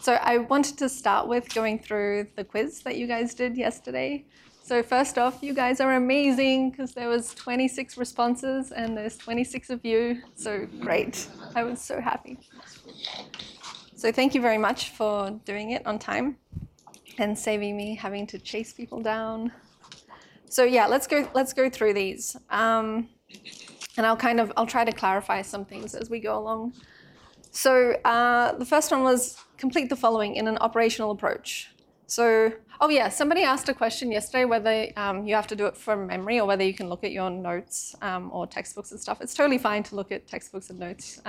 So I wanted to start with going through the quiz that you guys did yesterday. So first off, you guys are amazing because there was 26 responses and there's 26 of you. So great. I was so happy. So thank you very much for doing it on time and saving me having to chase people down. So yeah, let's go through these. And I'll try to clarify some things as we go along. So the first one was complete the following in an operational approach. So, oh yeah, somebody asked a question yesterday whether you have to do it from memory or whether you can look at your notes or textbooks and stuff. It's totally fine to look at textbooks and notes.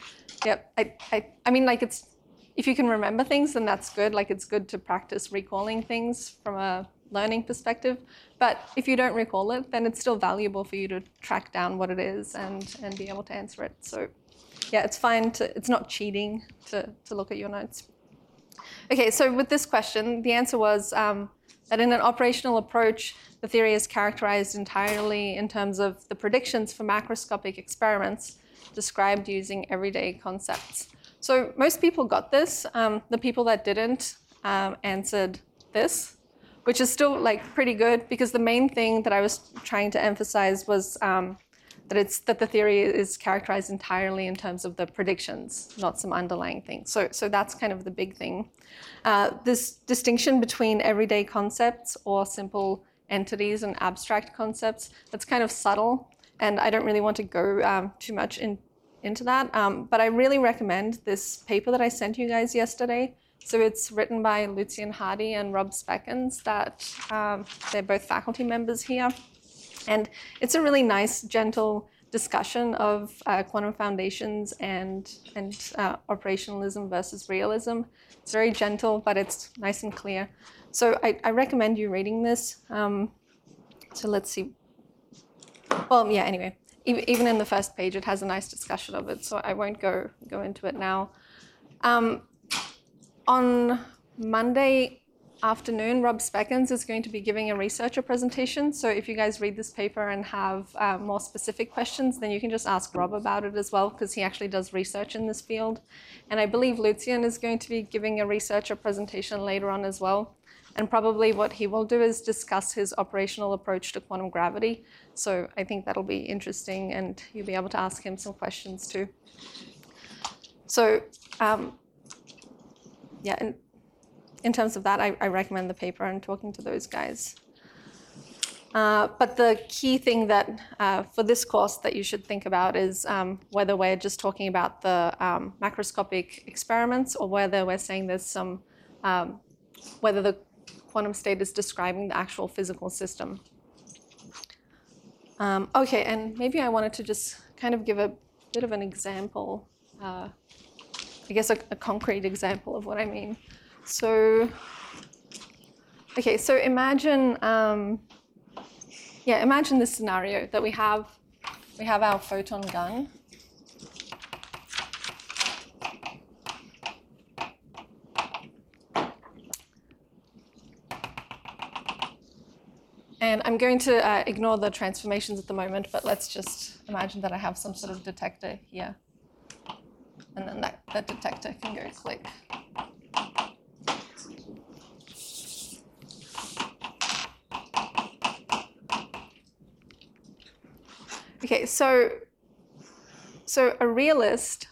I mean, like if you can remember things, then that's good. Like it's good to practice recalling things from a learning perspective. But if you don't recall it, then it's still valuable for you to track down what it is and be able to answer it. So yeah, it's fine it's not cheating to look at your notes. Okay, so with this question, the answer was that in an operational approach, the theory is characterized entirely in terms of the predictions for macroscopic experiments described using everyday concepts. So most people got this. The people that didn't answered this, which is still like pretty good because the main thing that I was trying to emphasize was that the theory is characterized entirely in terms of the predictions, not some underlying thing. So that's kind of the big thing. This distinction between everyday concepts or simple entities and abstract concepts, that's kind of subtle, and I don't really want to go too much into that. But I really recommend this paper that I sent you guys yesterday. So it's written by Lucian Hardy and Rob Speckens, that they're both faculty members here. And it's a really nice, gentle discussion of quantum foundations and operationalism versus realism. It's very gentle, but it's nice and clear. So I recommend you reading this. So let's see. Well, yeah, anyway, even in the first page, it has a nice discussion of it, so I won't go into it now. On Monday afternoon, Rob Speckens is going to be giving a researcher presentation. So if you guys read this paper and have more specific questions, then you can just ask Rob about it as well, because he actually does research in this field. And I believe Lucian is going to be giving a researcher presentation later on as well. And probably what he will do is discuss his operational approach to quantum gravity. So I think that'll be interesting, and you'll be able to ask him some questions too. So yeah, and in terms of that, I recommend the paper and talking to those guys. But the key thing that for this course that you should think about is whether we're just talking about the macroscopic experiments or whether we're saying there's some, whether the quantum state is describing the actual physical system. Okay, and maybe I wanted to just kind of give a bit of an example, I guess a concrete example of what I mean. So, okay, so imagine, imagine this scenario that we have our photon gun. And I'm going to ignore the transformations at the moment, but let's just imagine that I have some sort of detector here. And then that detector can go click. Okay, so a realist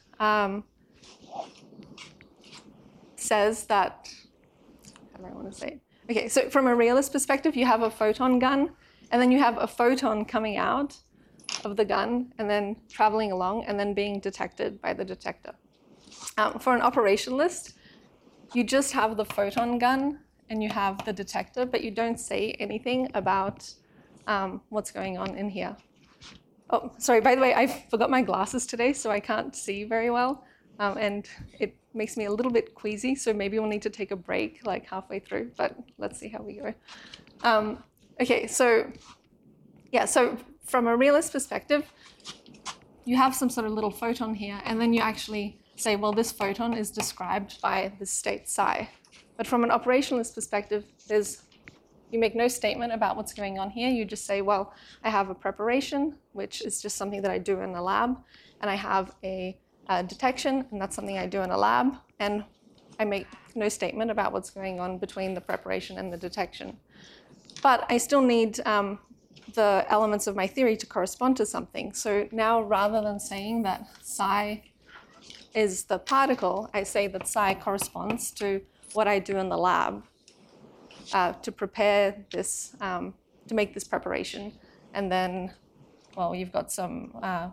says that, how do I want to say it? Okay, so from a realist perspective, you have a photon gun, and then you have a photon coming out of the gun, and then traveling along, and then being detected by the detector. For an operationalist, you just have the photon gun, and you have the detector, but you don't say anything about what's going on in here. Oh, sorry, by the way, I forgot my glasses today, so I can't see very well, and it makes me a little bit queasy, so maybe we'll need to take a break like halfway through, but let's see how we go. Okay, so from a realist perspective, you have some sort of little photon here, and then you actually say, well, this photon is described by the state psi. But from an operationalist perspective, you make no statement about what's going on here. You just say, well, I have a preparation, which is just something that I do in the lab, and I have a detection, and that's something I do in a lab. And I make no statement about what's going on between the preparation and the detection. But I still need the elements of my theory to correspond to something. So now, rather than saying that psi is the particle, I say that psi corresponds to what I do in the lab to prepare this, to make this preparation. And then, well, you've got some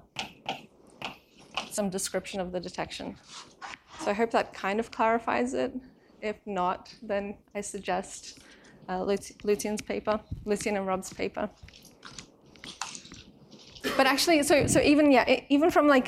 description of the detection. So I hope that kind of clarifies it. If not, then I suggest Lucien's paper, Lucien and Rob's paper. But actually, so even, yeah, even from like,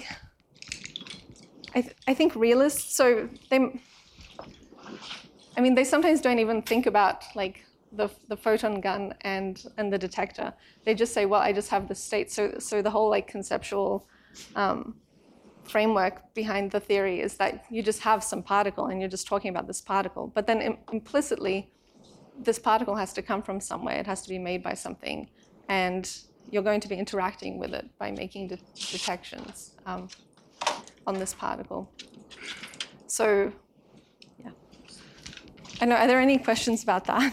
I think realists, so they sometimes don't even think about like the photon gun and the detector. They just say, well, I just have the state. So the whole like conceptual framework behind the theory is that you just have some particle and you're just talking about this particle. But then implicitly, this particle has to come from somewhere. It has to be made by something. And you're going to be interacting with it by making detections on this particle. So, yeah. I know, are there any questions about that?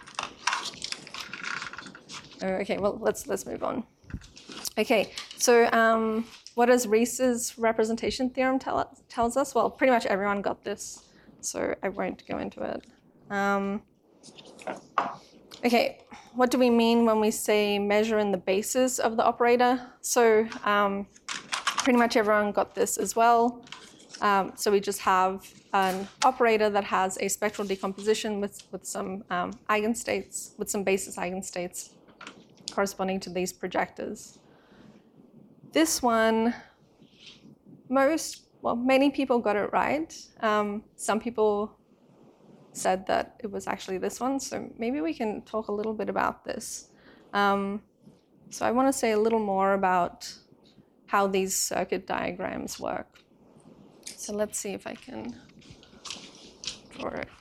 Okay, well, let's move on. Okay, so what does Ries's representation theorem tells us? Well, pretty much everyone got this, so I won't go into it. Okay, what do we mean when we say measure in the basis of the operator? So pretty much everyone got this as well. So we just have an operator that has a spectral decomposition with some eigenstates, with some basis eigenstates corresponding to these projectors. This one, many people got it right. Some people said that it was actually this one, so maybe we can talk a little bit about this. So I want to say a little more about how these circuit diagrams work. So let's see if I can draw it.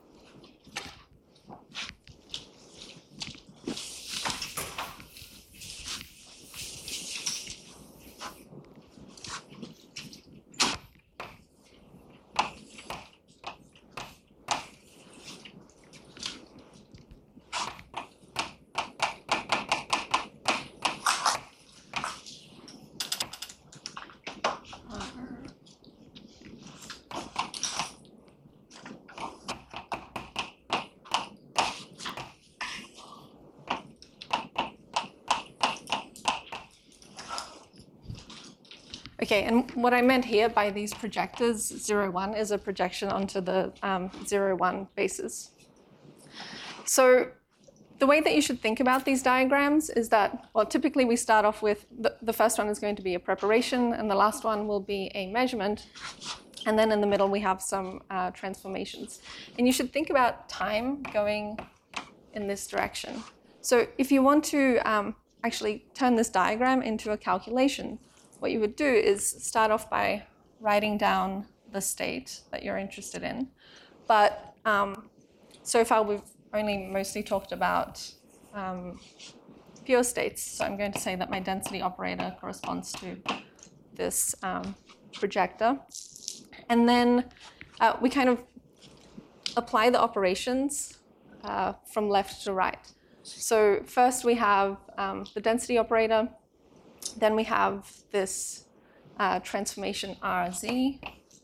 Okay, and what I meant here by these projectors, 0, 1, is a projection onto the 0, 1 basis. So the way that you should think about these diagrams is that, well, typically we start off with, the first one is going to be a preparation, and the last one will be a measurement. And then in the middle, we have some transformations. And you should think about time going in this direction. So if you want to actually turn this diagram into a calculation, what you would do is start off by writing down the state that you're interested in. But so far, we've only mostly talked about pure states. So I'm going to say that my density operator corresponds to this projector. And then we kind of apply the operations from left to right. So first we have the density operator. Then we have this transformation RZ.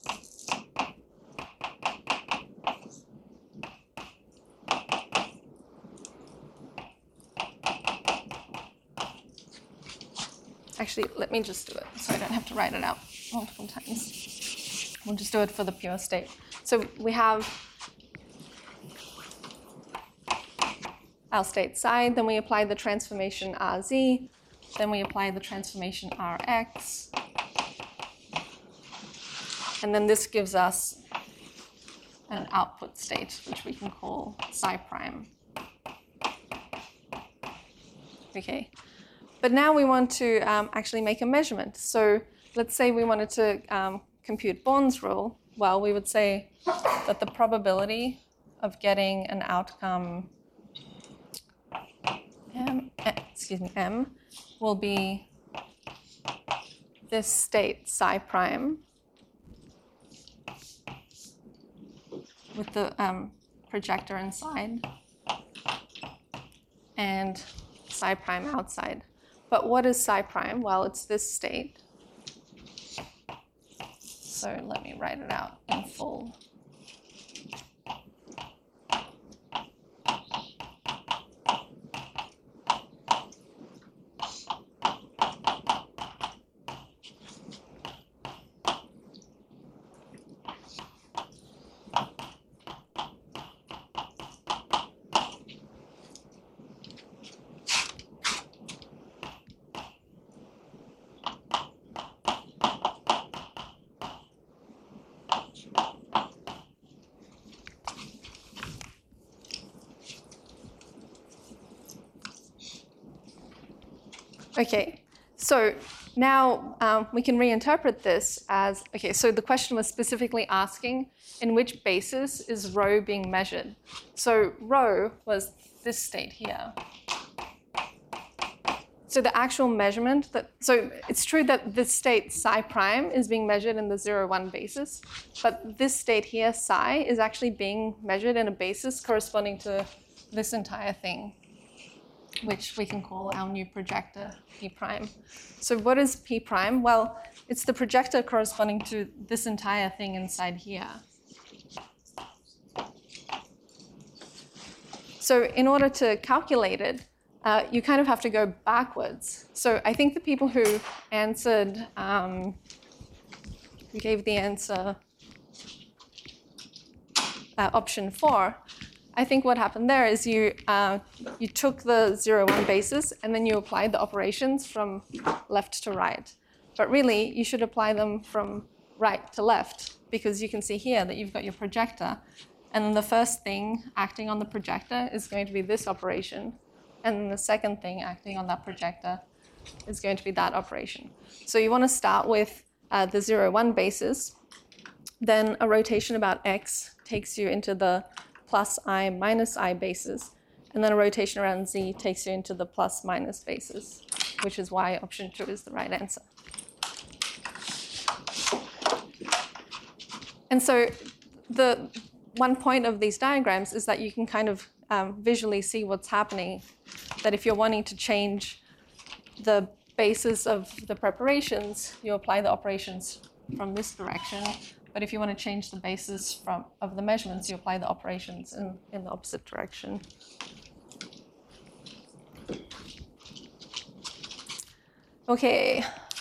Actually, let me just do it so I don't have to write it out multiple times. We'll just do it for the pure state. So we have our state psi, then we apply the transformation RZ, then we apply the transformation Rx, and then this gives us an output state, which we can call psi prime. Okay, but now we want to actually make a measurement. So let's say we wanted to compute Born's rule. Well, we would say that the probability of getting an outcome M will be this state psi prime with the projector inside and psi prime outside. But what is psi prime? Well, it's this state. So let me write it out in full. Okay, so now we can reinterpret this as, okay, so the question was specifically asking in which basis is rho being measured. So rho was this state here. So the actual measurement, so it's true that this state psi prime is being measured in the 0, 1 basis, but this state here, psi, is actually being measured in a basis corresponding to this entire thing, which we can call our new projector, P prime. So what is P prime? Well, it's the projector corresponding to this entire thing inside here. So in order to calculate it, you kind of have to go backwards. So I think the people who answered, who gave the answer option 4, I think what happened there is you took the 0, 1 basis and then you applied the operations from left to right. But really, you should apply them from right to left, because you can see here that you've got your projector. And then the first thing acting on the projector is going to be this operation. And then the second thing acting on that projector is going to be that operation. So you want to start with the 0, 1 basis. Then a rotation about x takes you into the plus I minus I basis. And then a rotation around z takes you into the plus minus basis, which is why option 2 is the right answer. And so the one point of these diagrams is that you can kind of visually see what's happening, that if you're wanting to change the basis of the preparations, you apply the operations from this direction. But if you want to change the basis of the measurements, you apply the operations in the opposite direction. Okay.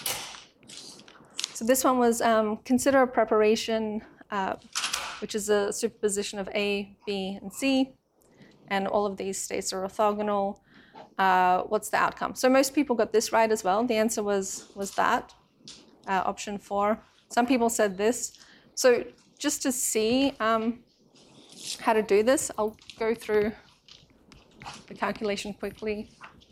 So this one was consider a preparation, which is a superposition of A, B, and C. And all of these states are orthogonal. What's the outcome? So most people got this right as well. The answer was that, option 4. Some people said this. So just to see how to do this, I'll go through the calculation quickly.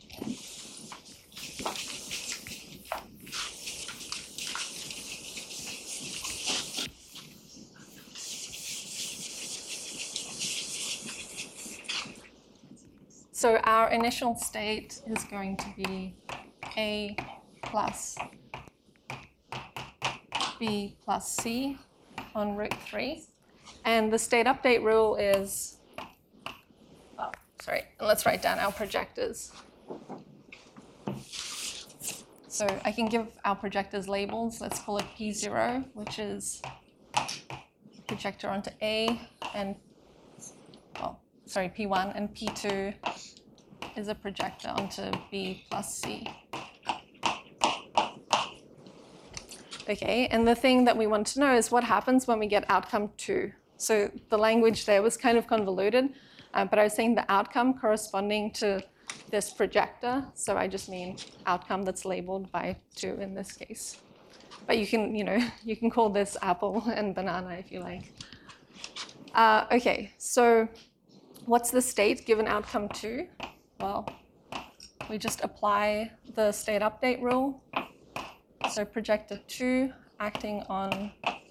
So our initial state is going to be A plus B plus C on root 3. And the state update rule is, let's write down our projectors. So I can give our projectors labels. Let's call it P0, which is projector onto A, and, P1, and P2 is a projector onto B plus C. Okay, and the thing that we want to know is what happens when we get outcome 2. So the language there was kind of convoluted, but I was saying the outcome corresponding to this projector. So I just mean outcome that's labeled by 2 in this case. But you can, you can call this apple and banana if you like. Okay, so what's the state given outcome 2? Well, we just apply the state update rule. So projector 2 acting on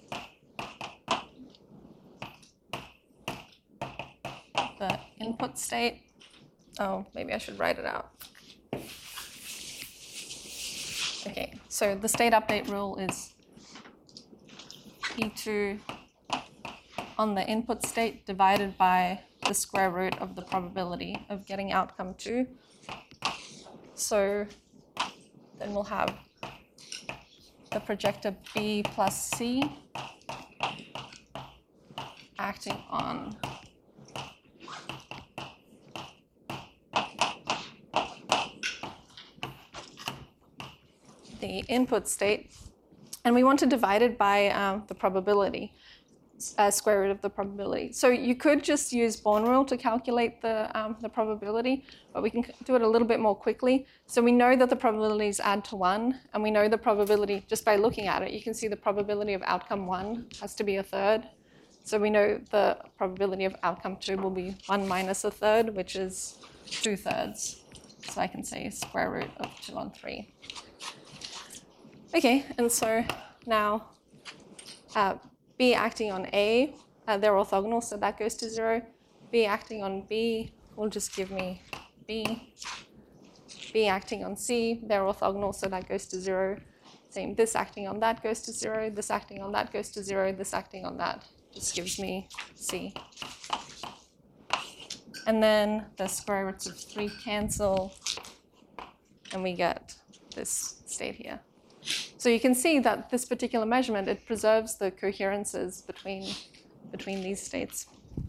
the input state. Oh, maybe I should write it out. Okay, so the state update rule is P2 on the input state divided by the square root of the probability of getting outcome 2. So then we'll have the projector B plus C acting on the input state, and we want to divide it by the probability, square root of the probability. So you could just use Born rule to calculate the probability, but we can do it a little bit more quickly. So we know that the probabilities add to 1, and we know the probability, just by looking at it, you can see the probability of outcome 1 has to be a third. So we know the probability of outcome 2 will be 1 minus a third, which is 2/3. So I can say square root of 2 on 3. Okay, and so now B acting on A, they're orthogonal, so that goes to 0. B acting on B will just give me B. B acting on C, they're orthogonal, so that goes to 0. Same, this acting on that goes to 0, this acting on that goes to 0, this acting on that just gives me C. And then the square roots of 3 cancel, and we get this state here. So you can see that this particular measurement, it preserves the coherences between these states.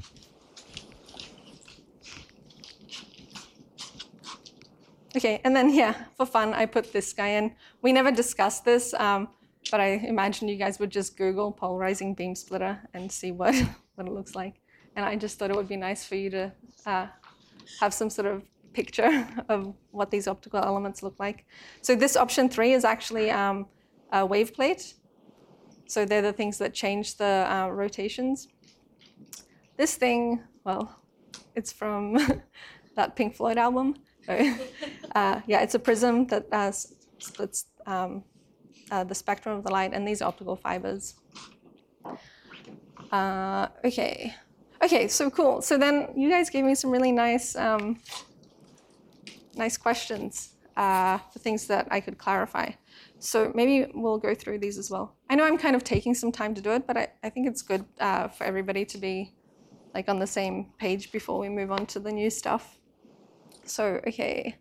Okay, and then for fun, I put this guy in. We never discussed this, but I imagine you guys would just Google polarizing beam splitter and see what it looks like. And I just thought it would be nice for you to have some sort of picture of what these optical elements look like. So this option 3 is actually a wave plate. So they're the things that change the rotations. This thing, well, it's from that Pink Floyd album. So, it's a prism that splits the spectrum of the light, and these are optical fibers. Okay, so cool. So then you guys gave me some really nice questions for things that I could clarify. So maybe we'll go through these as well. I know I'm kind of taking some time to do it, but I think it's good for everybody to be like on the same page before we move on to the new stuff. So, okay.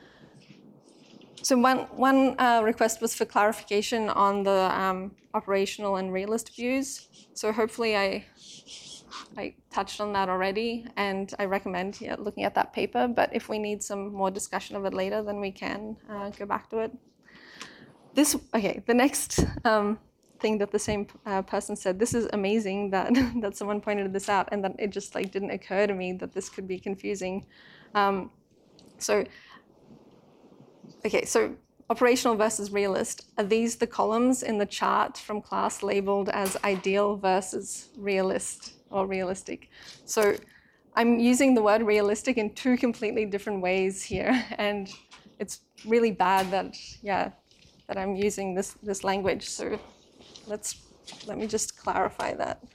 So one request was for clarification on the operational and realist views. So hopefully I touched on that already, and I recommend looking at that paper. But if we need some more discussion of it later, then we can go back to it. The next thing that the same person said, this is amazing that someone pointed this out, and that it just didn't occur to me that this could be confusing. So operational versus realist. Are these the columns in the chart from class labeled as ideal versus realist or realistic? So I'm using the word realistic in 2 completely different ways here, and it's really bad that I'm using this language. So let me just clarify that.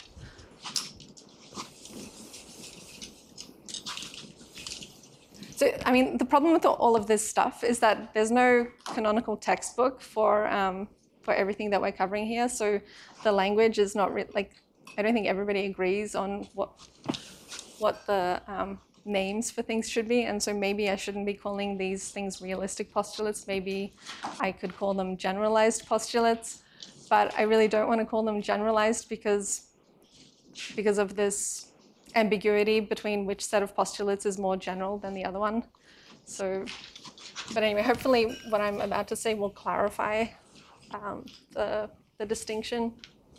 So, I mean, the problem with all of this stuff is that there's no canonical textbook for everything that we're covering here. So the language is not I don't think everybody agrees on what the names for things should be. And so maybe I shouldn't be calling these things realistic postulates. Maybe I could call them generalized postulates. But I really don't want to call them generalized because of this ambiguity between which set of postulates is more general than the other one. So, but anyway, hopefully what I'm about to say will clarify the distinction.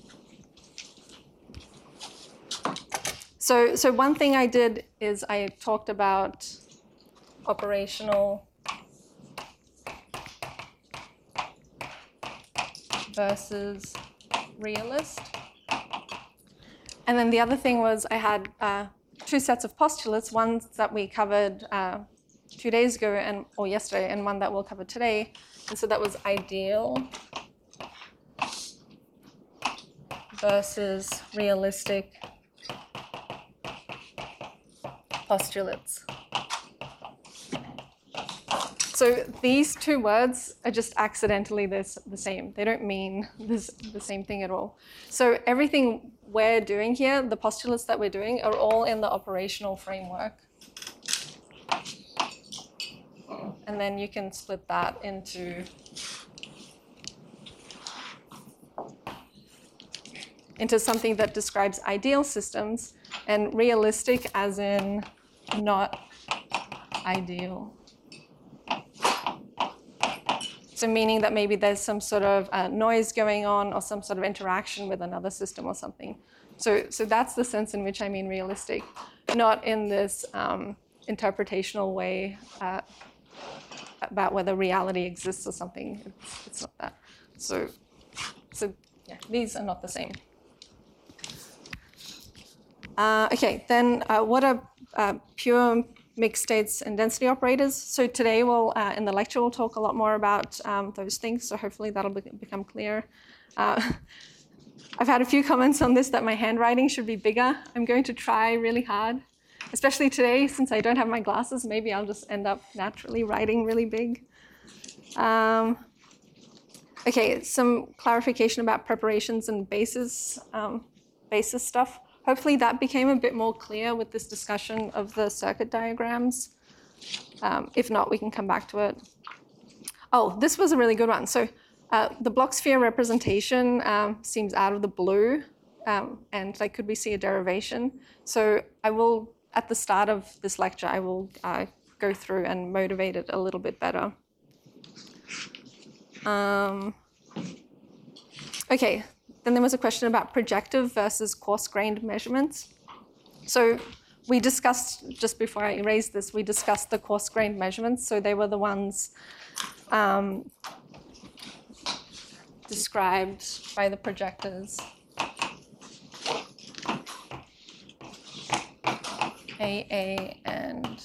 So one thing I did is I talked about operational versus realist. And then the other thing was I had 2 sets of postulates, one that we covered 2 days ago or yesterday, and one that we'll cover today. And so that was ideal versus realistic postulates. So these 2 words are just accidentally the same. They don't mean the same thing at all. So everything we're doing here, the postulates that we're doing, are all in the operational framework. And then you can split that into something that describes ideal systems, and realistic as in not ideal. So meaning that maybe there's some sort of noise going on or some sort of interaction with another system or something. So that's the sense in which I mean realistic, not in this interpretational way about whether reality exists or something. It's not that. So yeah, these are not the same. Okay, then what are pure mixed states and density operators? So today in the lecture, we'll talk a lot more about those things, so hopefully that'll become clear. I've had a few comments on this that my handwriting should be bigger. I'm going to try really hard, especially today since I don't have my glasses. Maybe I'll just end up naturally writing really big. Okay, some clarification about preparations and basis stuff. Hopefully that became a bit more clear with this discussion of the circuit diagrams. If not, we can come back to it. Oh, this was a really good one. So the block sphere representation seems out of the blue, and like, could we see a derivation? So I will, at the start of this lecture, I will go through and motivate it a little bit better. Okay. Then there was a question about projective versus coarse-grained measurements. So we discussed, just before I erased this, we discussed the coarse-grained measurements. So they were the ones described by the projectors. AA and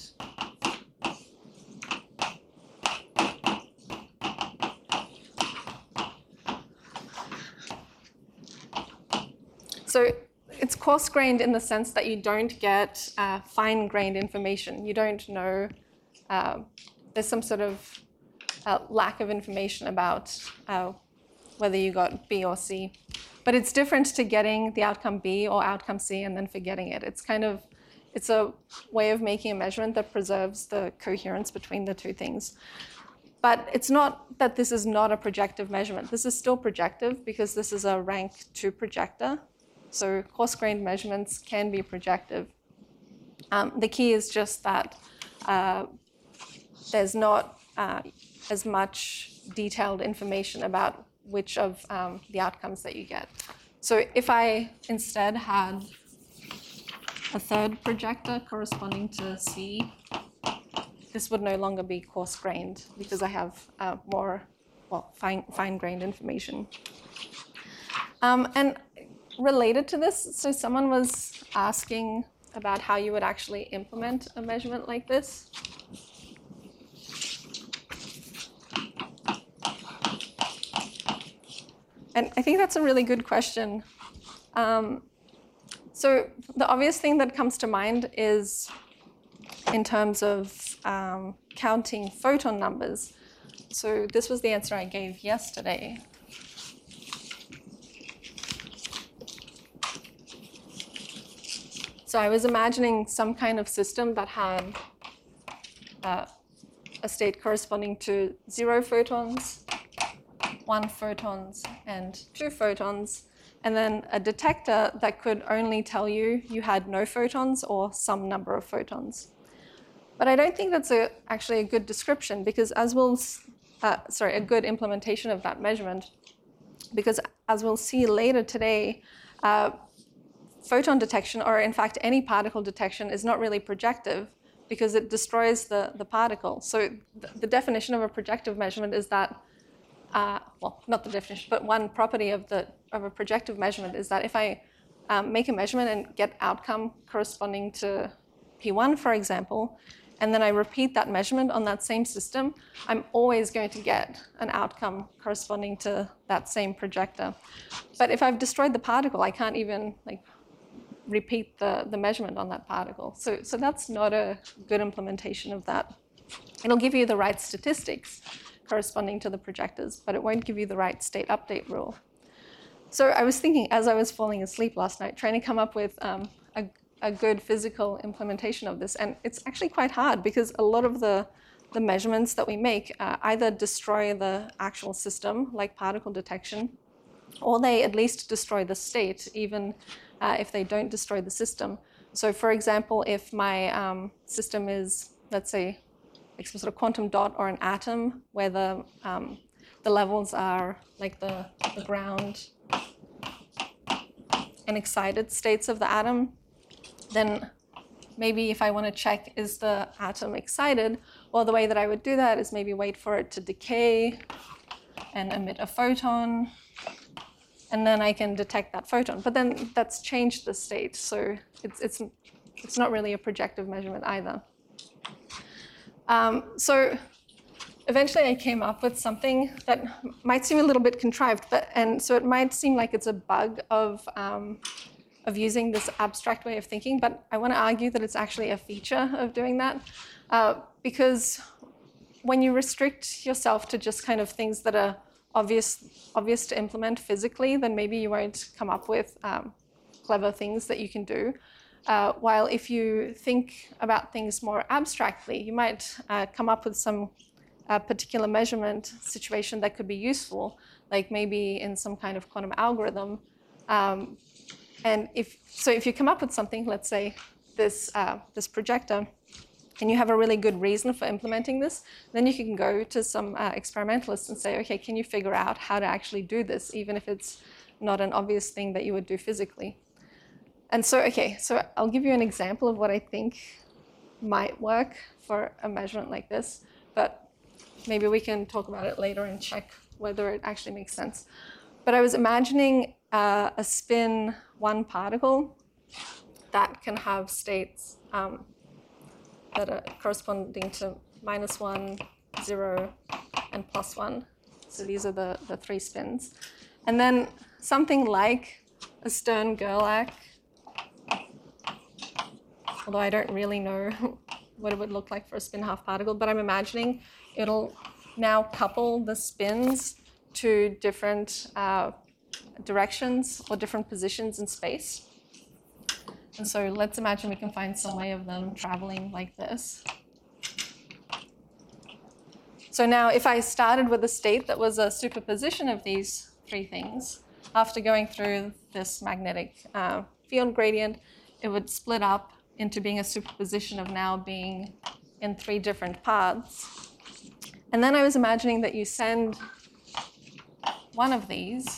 so it's coarse-grained in the sense that you don't get fine-grained information. You don't know, there's some sort of lack of information about whether you got B or C. But it's different to getting the outcome B or outcome C and then forgetting it. It's a way of making a measurement that preserves the coherence between the two things. But it's not that this is not a projective measurement. This is still projective because this is a rank 2 projector. So coarse-grained measurements can be projective. The key is just that there's not as much detailed information about which of the outcomes that you get. So if I instead had a third projector corresponding to C, this would no longer be coarse-grained because I have more fine-grained information. And related to this, so someone was asking about how you would actually implement a measurement like this. And I think that's a really good question. So the obvious thing that comes to mind is in terms of counting photon numbers. So this was the answer I gave yesterday. So I was imagining some kind of system that had a state corresponding to 0 photons, 1 photons, and 2 photons, and then a detector that could only tell you had no photons or some number of photons. But I don't think that's actually a good description, because a good implementation of that measurement, because as we'll see later today, photon detection, or in fact any particle detection, is not really projective because it destroys the particle. So the definition of a projective measurement is that, well, not the definition, but one property of a projective measurement is that if I make a measurement and get outcome corresponding to P1, for example, and then I repeat that measurement on that same system, I'm always going to get an outcome corresponding to that same projector. But if I've destroyed the particle, I can't even repeat the measurement on that particle. So that's not a good implementation of that. It'll give you the right statistics corresponding to the projectors, but it won't give you the right state update rule. So I was thinking as I was falling asleep last night, trying to come up with a good physical implementation of this. And it's actually quite hard because a lot of the measurements that we make either destroy the actual system, like particle detection, or they at least destroy the state, even if they don't destroy the system. So for example, if my system is, let's say, like some sort of quantum dot or an atom where the levels are like the ground and excited states of the atom, then maybe if I want to check is the atom excited, well, the way that I would do that is maybe wait for it to decay and emit a photon, and then I can detect that photon. But then that's changed the state, so it's not really a projective measurement either. So eventually I came up with something that might seem a little bit contrived, and so it might seem like it's a bug of using this abstract way of thinking, but I want to argue that it's actually a feature of doing that, because when you restrict yourself to just kind of things that are obvious to implement physically, then maybe you won't come up with clever things that you can do. While if you think about things more abstractly, you might come up with some particular measurement situation that could be useful, like maybe in some kind of quantum algorithm. And if you come up with something, let's say this projector, and you have a really good reason for implementing this, then you can go to some experimentalists and say, okay, can you figure out how to actually do this, even if it's not an obvious thing that you would do physically? And so I'll give you an example of what I think might work for a measurement like this, but maybe we can talk about it later and check whether it actually makes sense. But I was imagining a spin 1 particle that can have states that are corresponding to -1, 0, and +1. So these are the 3 spins. And then something like a Stern-Gerlach, although I don't really know what it would look like for a spin half particle, but I'm imagining it'll now couple the spins to different directions or different positions in space. And so let's imagine we can find some way of them traveling like this. So now if I started with a state that was a superposition of these 3 things, after going through this magnetic field gradient, it would split up into being a superposition of now being in 3 different paths. And then I was imagining that you send one of these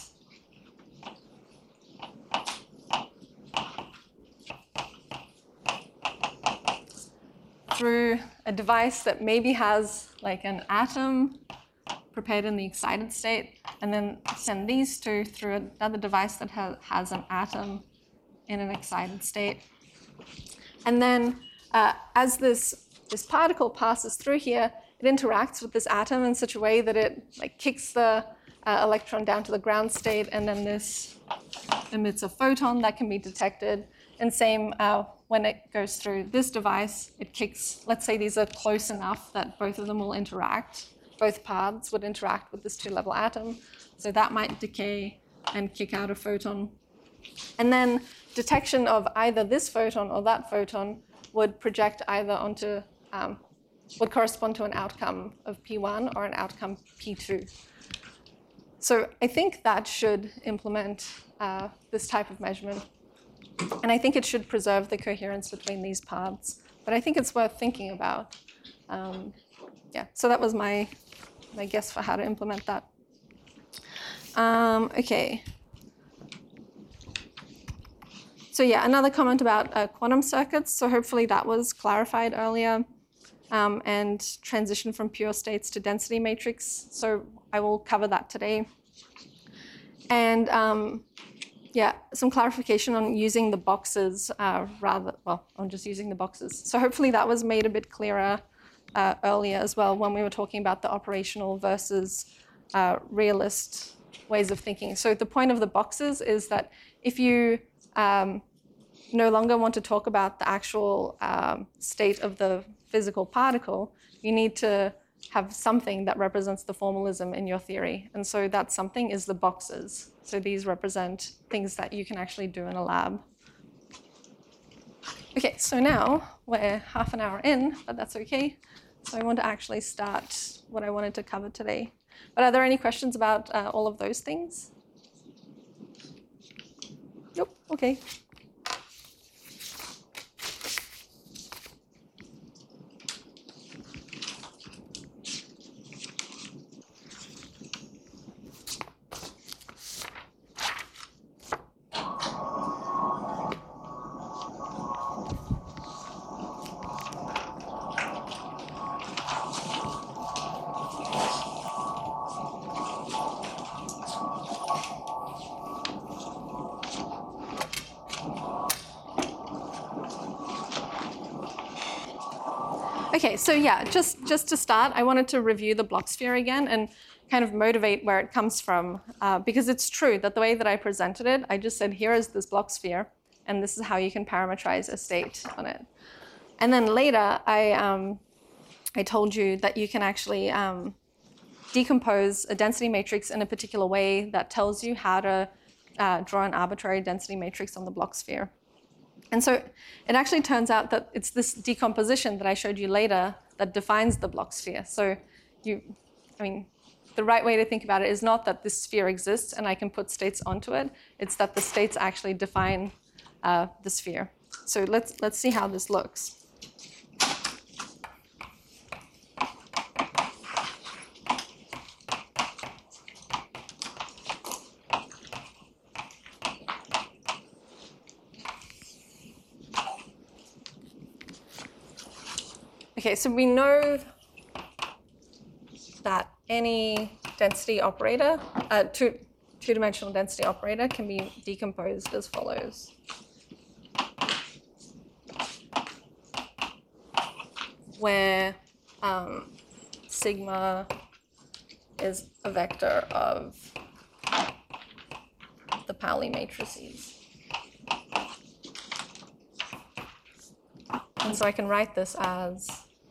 through a device that maybe has like an atom prepared in the excited state, and then send these 2 through another device that has an atom in an excited state. And then as this particle passes through here, it interacts with this atom in such a way that it like kicks the electron down to the ground state, and then this emits a photon that can be detected. And same when it goes through this device, it kicks, let's say these are close enough that both of them will interact. Both paths would interact with this 2-level atom. So that might decay and kick out a photon. And then detection of either this photon or that photon would project either onto, would correspond to an outcome of P1 or an outcome P2. So I think that should implement this type of measurement. And I think it should preserve the coherence between these paths. But I think it's worth thinking about. So that was my guess for how to implement that. Okay. So yeah, another comment about quantum circuits. So hopefully that was clarified earlier. And transition from pure states to density matrix. So I will cover that today. And some clarification on using the boxes on just using the boxes. So hopefully that was made a bit clearer earlier as well when we were talking about the operational versus realist ways of thinking. So the point of the boxes is that if you no longer want to talk about the actual state of the physical particle, you need to have something that represents the formalism in your theory. And so that something is the boxes. So these represent things that you can actually do in a lab. Okay, so now we're half an hour in, but that's okay. So I want to actually start what I wanted to cover today. But are there any questions about all of those things? Nope, okay. Okay, so yeah, just to start, I wanted to review the block sphere again and kind of motivate where it comes from, because it's true that the way that I presented it, I just said, here is this block sphere, and this is how you can parameterize a state on it. And then later, I told you that you can actually decompose a density matrix in a particular way that tells you how to draw an arbitrary density matrix on the block sphere. And so it actually turns out that it's this decomposition that I showed you later that defines the block sphere. So the right way to think about it is not that this sphere exists and I can put states onto it. It's that the states actually define the sphere. So let's see how this looks. Okay, so we know that any density operator, two-dimensional density operator, can be decomposed as follows. Where sigma is a vector of the Pauli matrices. And so I can write this as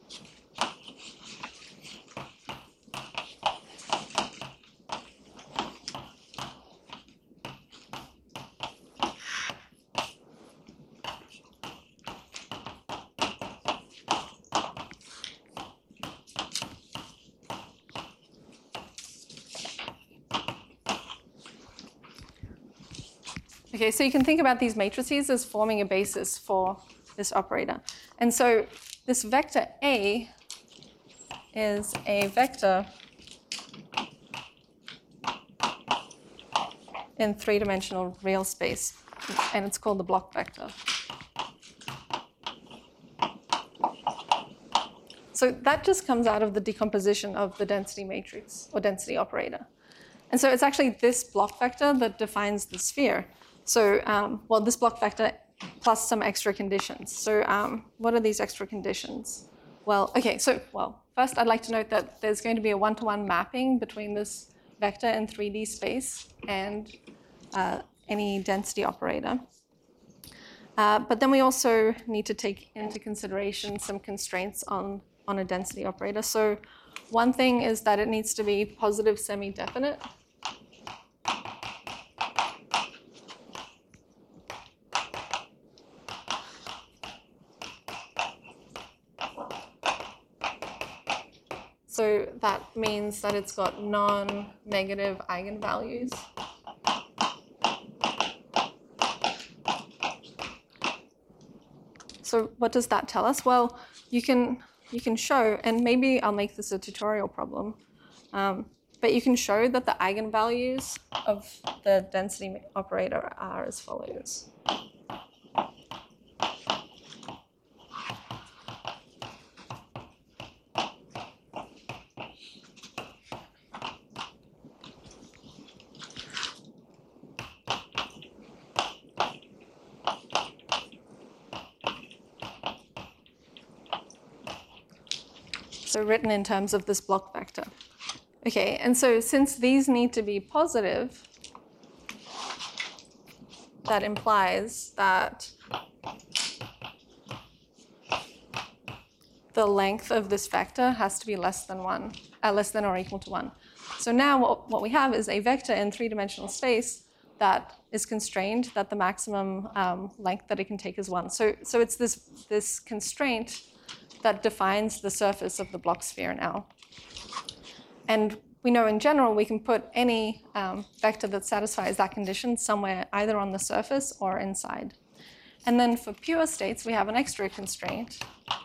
okay, so you can think about these matrices as forming a basis for this operator. And so this vector A is a vector in three-dimensional real space, and it's called the block vector. So that just comes out of the decomposition of the density matrix or density operator. And so it's actually this block vector that defines the sphere. So, well, this block vector plus some extra conditions. So what are these extra conditions? Well, okay, so, well, first I'd like to note that there's going to be a one-to-one mapping between this vector in 3D space and any density operator. But then we also need to take into consideration some constraints on a density operator. So one thing is that it needs to be positive semi-definite. So that means that it's got non-negative eigenvalues. So what does that tell us? Well, you can show, and maybe I'll make this a tutorial problem, but you can show that the eigenvalues of the density operator are as follows. So written in terms of this block vector. Okay, and so since these need to be positive, that implies that the length of this vector has to be less than or equal to 1. So now what we have is a vector in three-dimensional space that is constrained, that the maximum length that it can take is 1. So it's this constraint that defines the surface of the Bloch sphere now. And we know in general we can put any vector that satisfies that condition somewhere either on the surface or inside. And then for pure states, we have an extra constraint.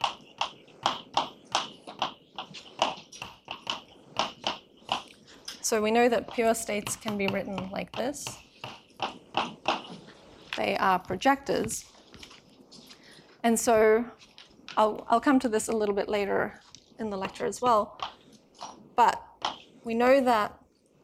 So we know that pure states can be written like this. They are projectors. And so I'll come to this a little bit later in the lecture as well. But we know that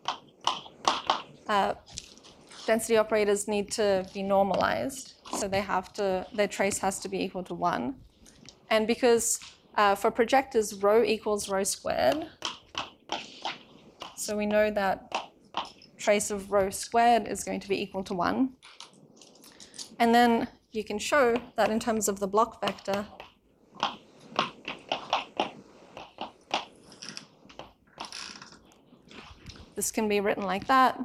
density operators need to be normalized. So their trace has to be equal to 1. And because for projectors, rho equals rho squared, so we know that trace of rho squared is going to be equal to 1. And then you can show that in terms of the Bloch vector, this can be written like that,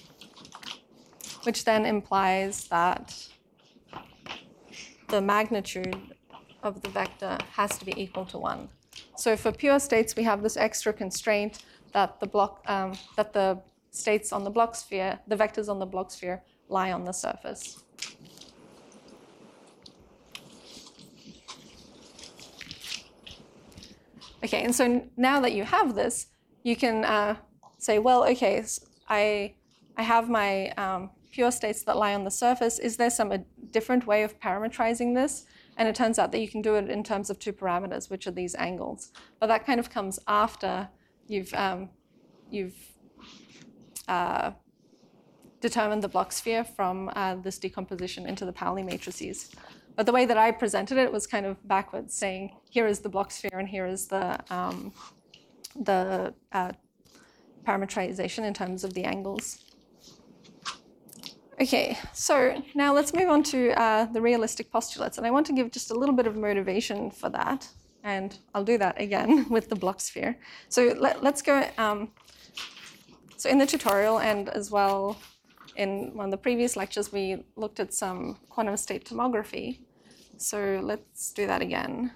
which then implies that the magnitude of the vector has to be equal to 1. So for pure states, we have this extra constraint that the states on the Bloch sphere, the vectors on the Bloch sphere, lie on the surface. Okay, and so now that you have this, you can say, well, okay, so I have my pure states that lie on the surface. Is there some different way of parametrizing this? And it turns out that you can do it in terms of two parameters, which are these angles. But that kind of comes after you've determined the Bloch sphere from this decomposition into the Pauli matrices. But the way that I presented it was kind of backwards, saying here is the Bloch sphere and here is the parametrization in terms of the angles. Okay, so now let's move on to the realistic postulates. And I want to give just a little bit of motivation for that. And I'll do that again with the Bloch sphere. So let's go. So in the tutorial and as well in one of the previous lectures, we looked at some quantum state tomography. So let's do that again.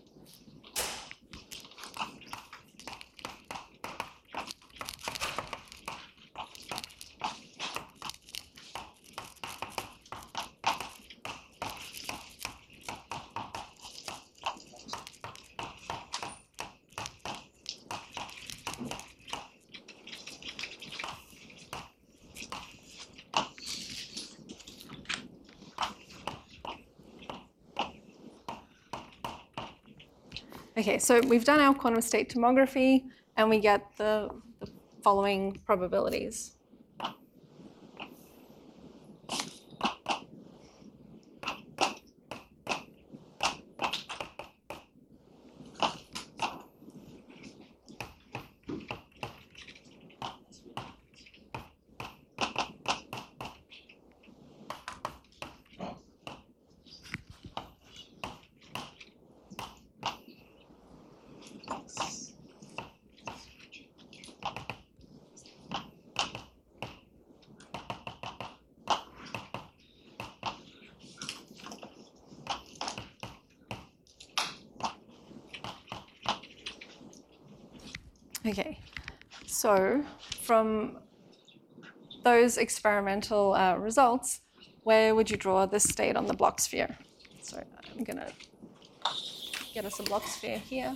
Okay, so we've done our quantum state tomography, and we get the following probabilities. Okay, so from those experimental results, where would you draw this state on the Bloch sphere? So I'm going to get us a Bloch sphere here.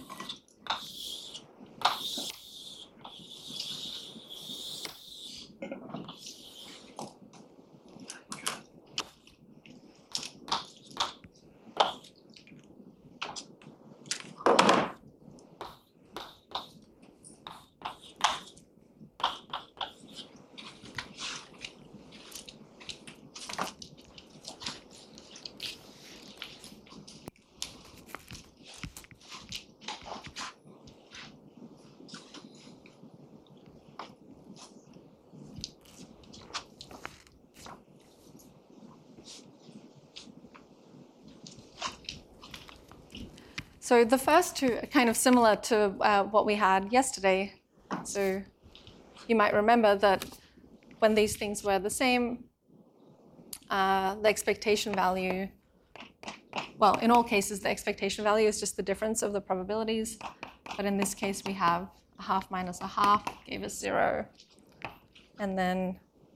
So the first two are kind of similar to what we had yesterday. So you might remember that when these things were the same, the expectation value, well, in all cases, the expectation value is just the difference of the probabilities. But in this case, we have a half minus a half gave us 0. And then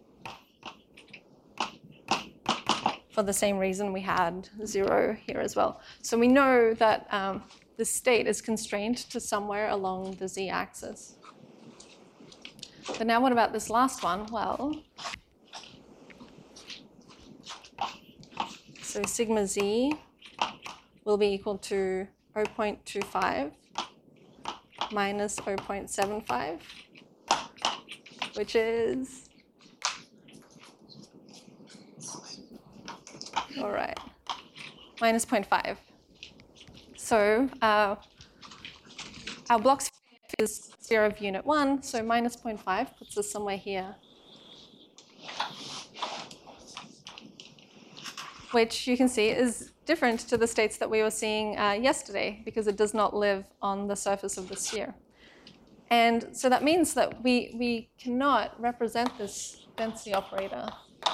for the same reason, we had 0 here as well. So we know that the state is constrained to somewhere along the z-axis. But now what about this last one? Well, so sigma z will be equal to 0.25 minus 0.75, which is, all right, minus 0.5. So our Bloch's is 0 of unit 1, so minus 0.5 puts us somewhere here, which you can see is different to the states that we were seeing yesterday because it does not live on the surface of the sphere. And so that means that we cannot represent this density operator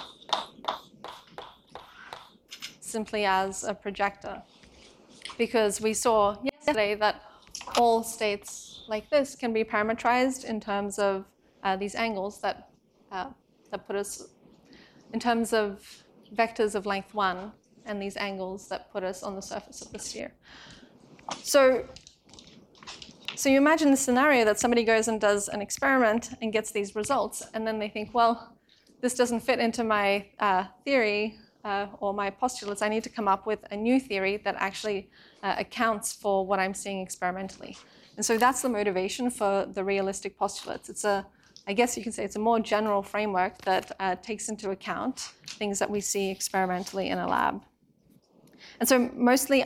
simply as a projector, because we saw yesterday that all states like this can be parametrized in terms of these angles that put us, in terms of vectors of length 1 and these angles that put us on the surface of the sphere. So you imagine the scenario that somebody goes and does an experiment and gets these results, and then they think, well, this doesn't fit into my theory or my postulates. I need to come up with a new theory that actually accounts for what I'm seeing experimentally. And so that's the motivation for the realistic postulates. It's I guess you can say it's a more general framework that takes into account things that we see experimentally in a lab. And so mostly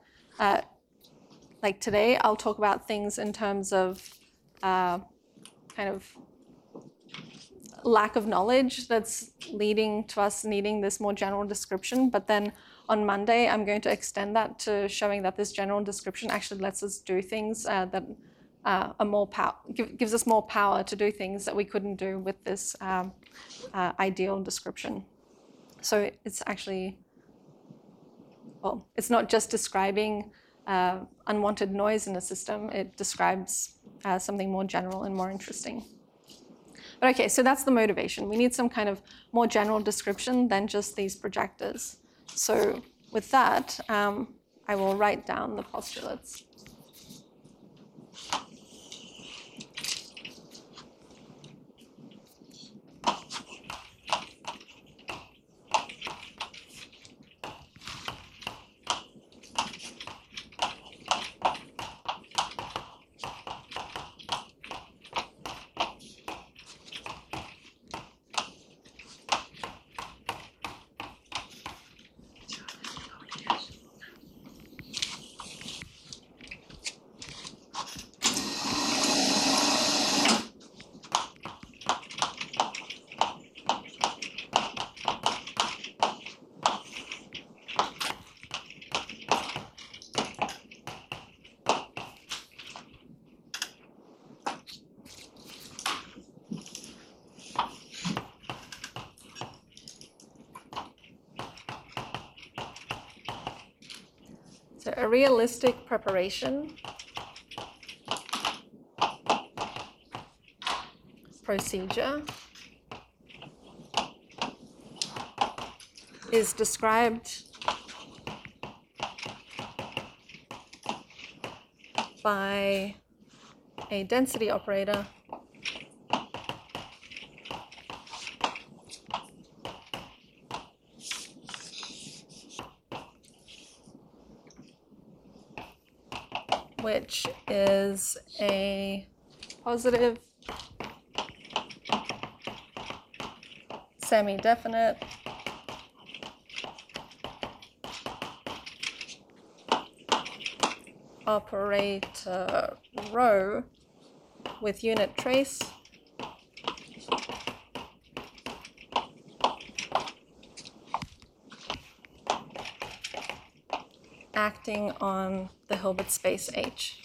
like today, I'll talk about things in terms of kind of lack of knowledge that's leading to us needing this more general description. But then on Monday, I'm going to extend that to showing that this general description actually lets us do things that are more gives us more power to do things that we couldn't do with this ideal description. So it's actually, well, it's not just describing unwanted noise in a system. It describes something more general and more interesting. But okay, so that's the motivation. We need some kind of more general description than just these projectors. So with that, I will write down the postulates. So a realistic preparation procedure is described by a density operator which is a positive semi-definite operator rho with unit trace acting on the Hilbert space H.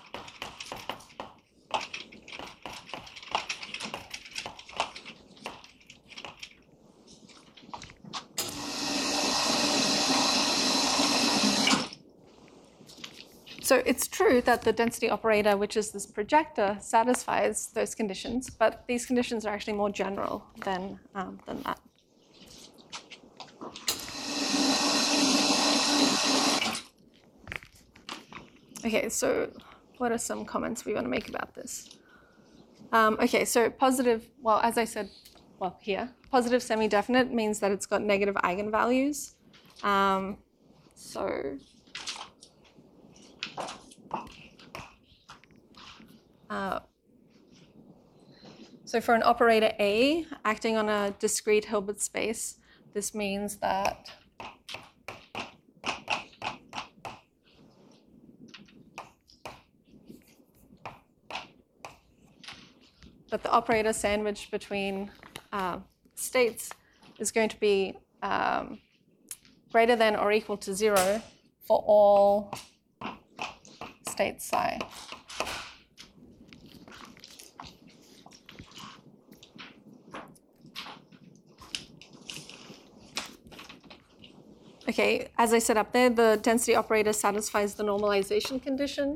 So it's true that the density operator, which is this projector, satisfies those conditions, but these conditions are actually more general than that. Okay, so what are some comments we want to make about this? Okay, so positive, well, as I said, well, here, positive semi-definite means that it's got negative eigenvalues. So for an operator A acting on a discrete Hilbert space, this means that the operator sandwiched between states is going to be greater than or equal to 0 for all states psi. Okay, as I said up there, the density operator satisfies the normalization condition.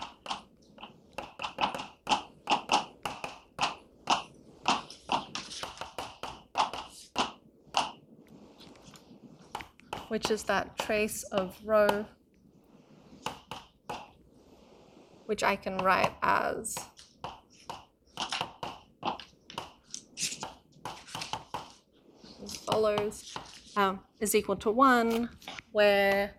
Which is that trace of rho, which I can write as follows, is equal to 1, where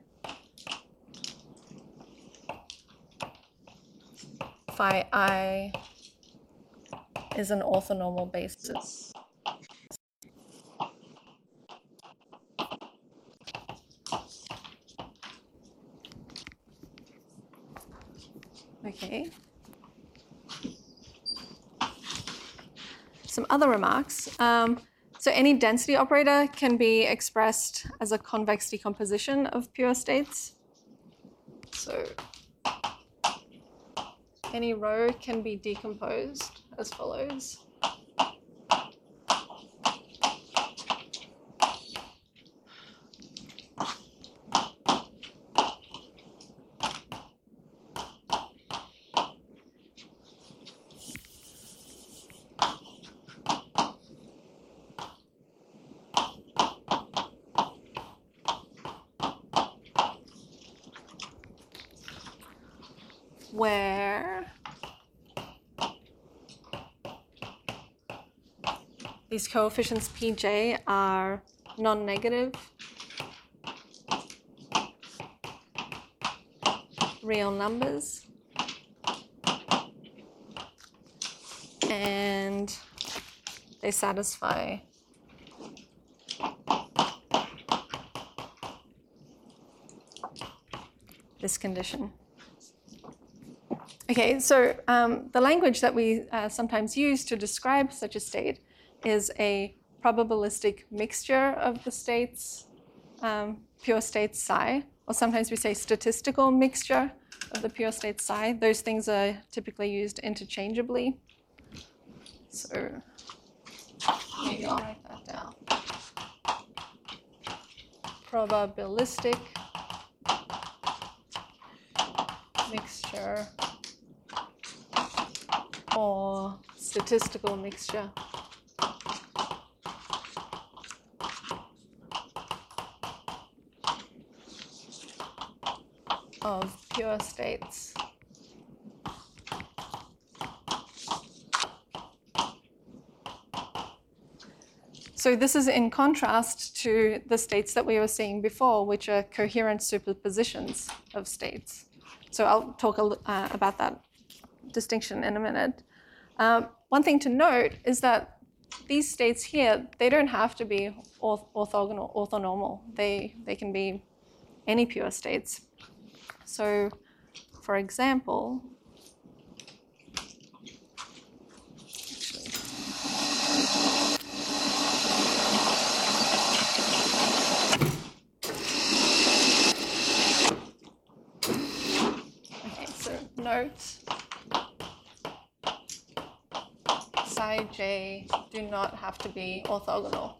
phi I is an orthonormal basis. Okay. Some other remarks. So any density operator can be expressed as a convex decomposition of pure states. So any rho can be decomposed as follows. Where these coefficients Pj are non-negative real numbers, and they satisfy this condition. Okay, so the language that we sometimes use to describe such a state is a probabilistic mixture of the states, pure states psi, or sometimes we say statistical mixture of the pure states psi. Those things are typically used interchangeably. So maybe I'll write that down. Probabilistic mixture or statistical mixture of pure states. So this is in contrast to the states that we were seeing before, which are coherent superpositions of states. So I'll talk about that distinction in a minute. One thing to note is that these states here, they don't have to be orthogonal, orthonormal. They can be any pure states. So, for example, note, psi j do not have to be orthogonal.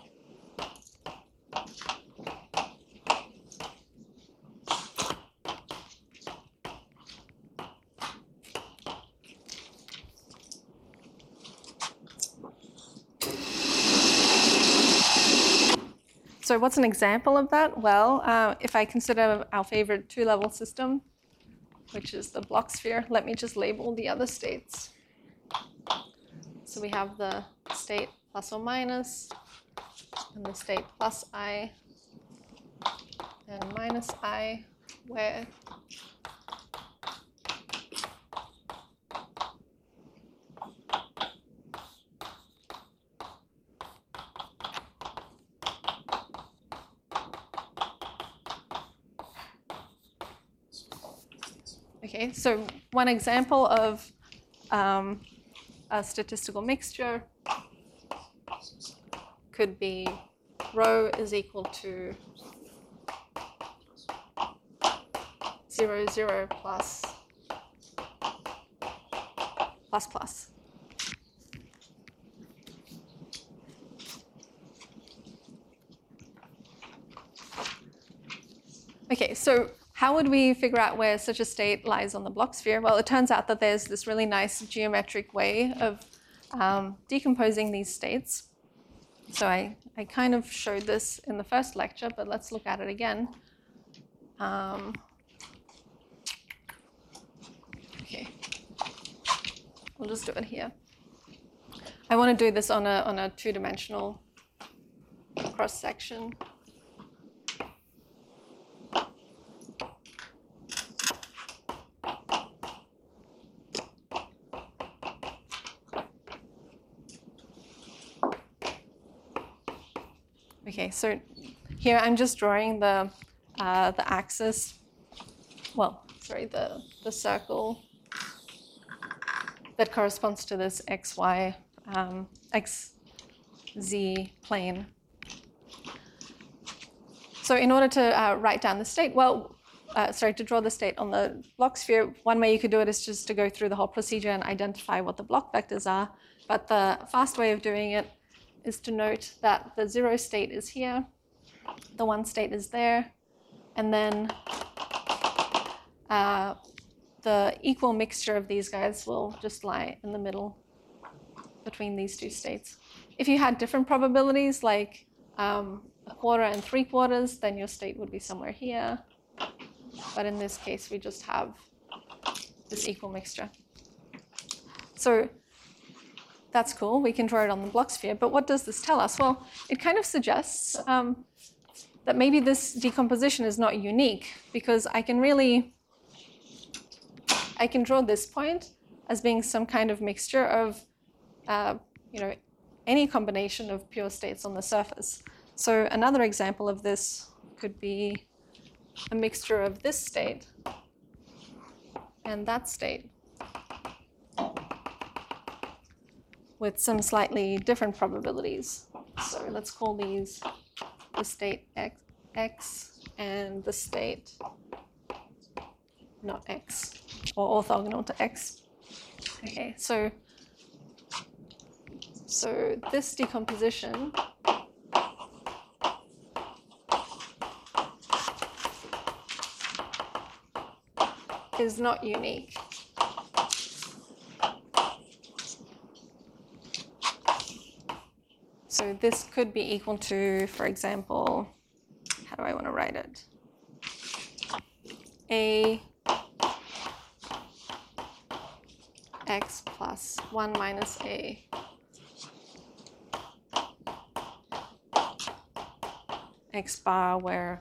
So what's an example of that? Well, if I consider our favorite two-level system, which is the Bloch sphere, let me just label the other states. So we have the state plus or minus, and the state plus I and minus I, where okay, so one example of a statistical mixture could be rho is equal to 0, 0 plus plus plus. Okay, so how would we figure out where such a state lies on the Bloch sphere? Well, it turns out that there's this really nice geometric way of decomposing these states. So I kind of showed this in the first lecture, but let's look at it again. Okay, we'll just do it here. I want to do this on a two-dimensional cross-section. Okay, so here I'm just drawing the axis. Well, sorry, the circle that corresponds to this xy xz plane. So in order to write down the state, well, to draw the state on the Bloch sphere, one way you could do it is just to go through the whole procedure and identify what the Bloch vectors are. But the fast way of doing it is to note that the 0 state is here, the 1 state is there, and then the equal mixture of these guys will just lie in the middle between these two states. If you had different probabilities, like a quarter and 3/4, then your state would be somewhere here. But in this case, we just have this equal mixture. So that's cool. We can draw it on the Bloch sphere. But what does this tell us? Well, it kind of suggests that maybe this decomposition is not unique, because I can draw this point as being some kind of mixture of any combination of pure states on the surface. So another example of this could be a mixture of this state and that state with some slightly different probabilities. So let's call these the state x and the state not x, or orthogonal to x. Okay, so this decomposition is not unique. So this could be equal to, for example, how do I want to write it? A x plus 1 minus a x bar, where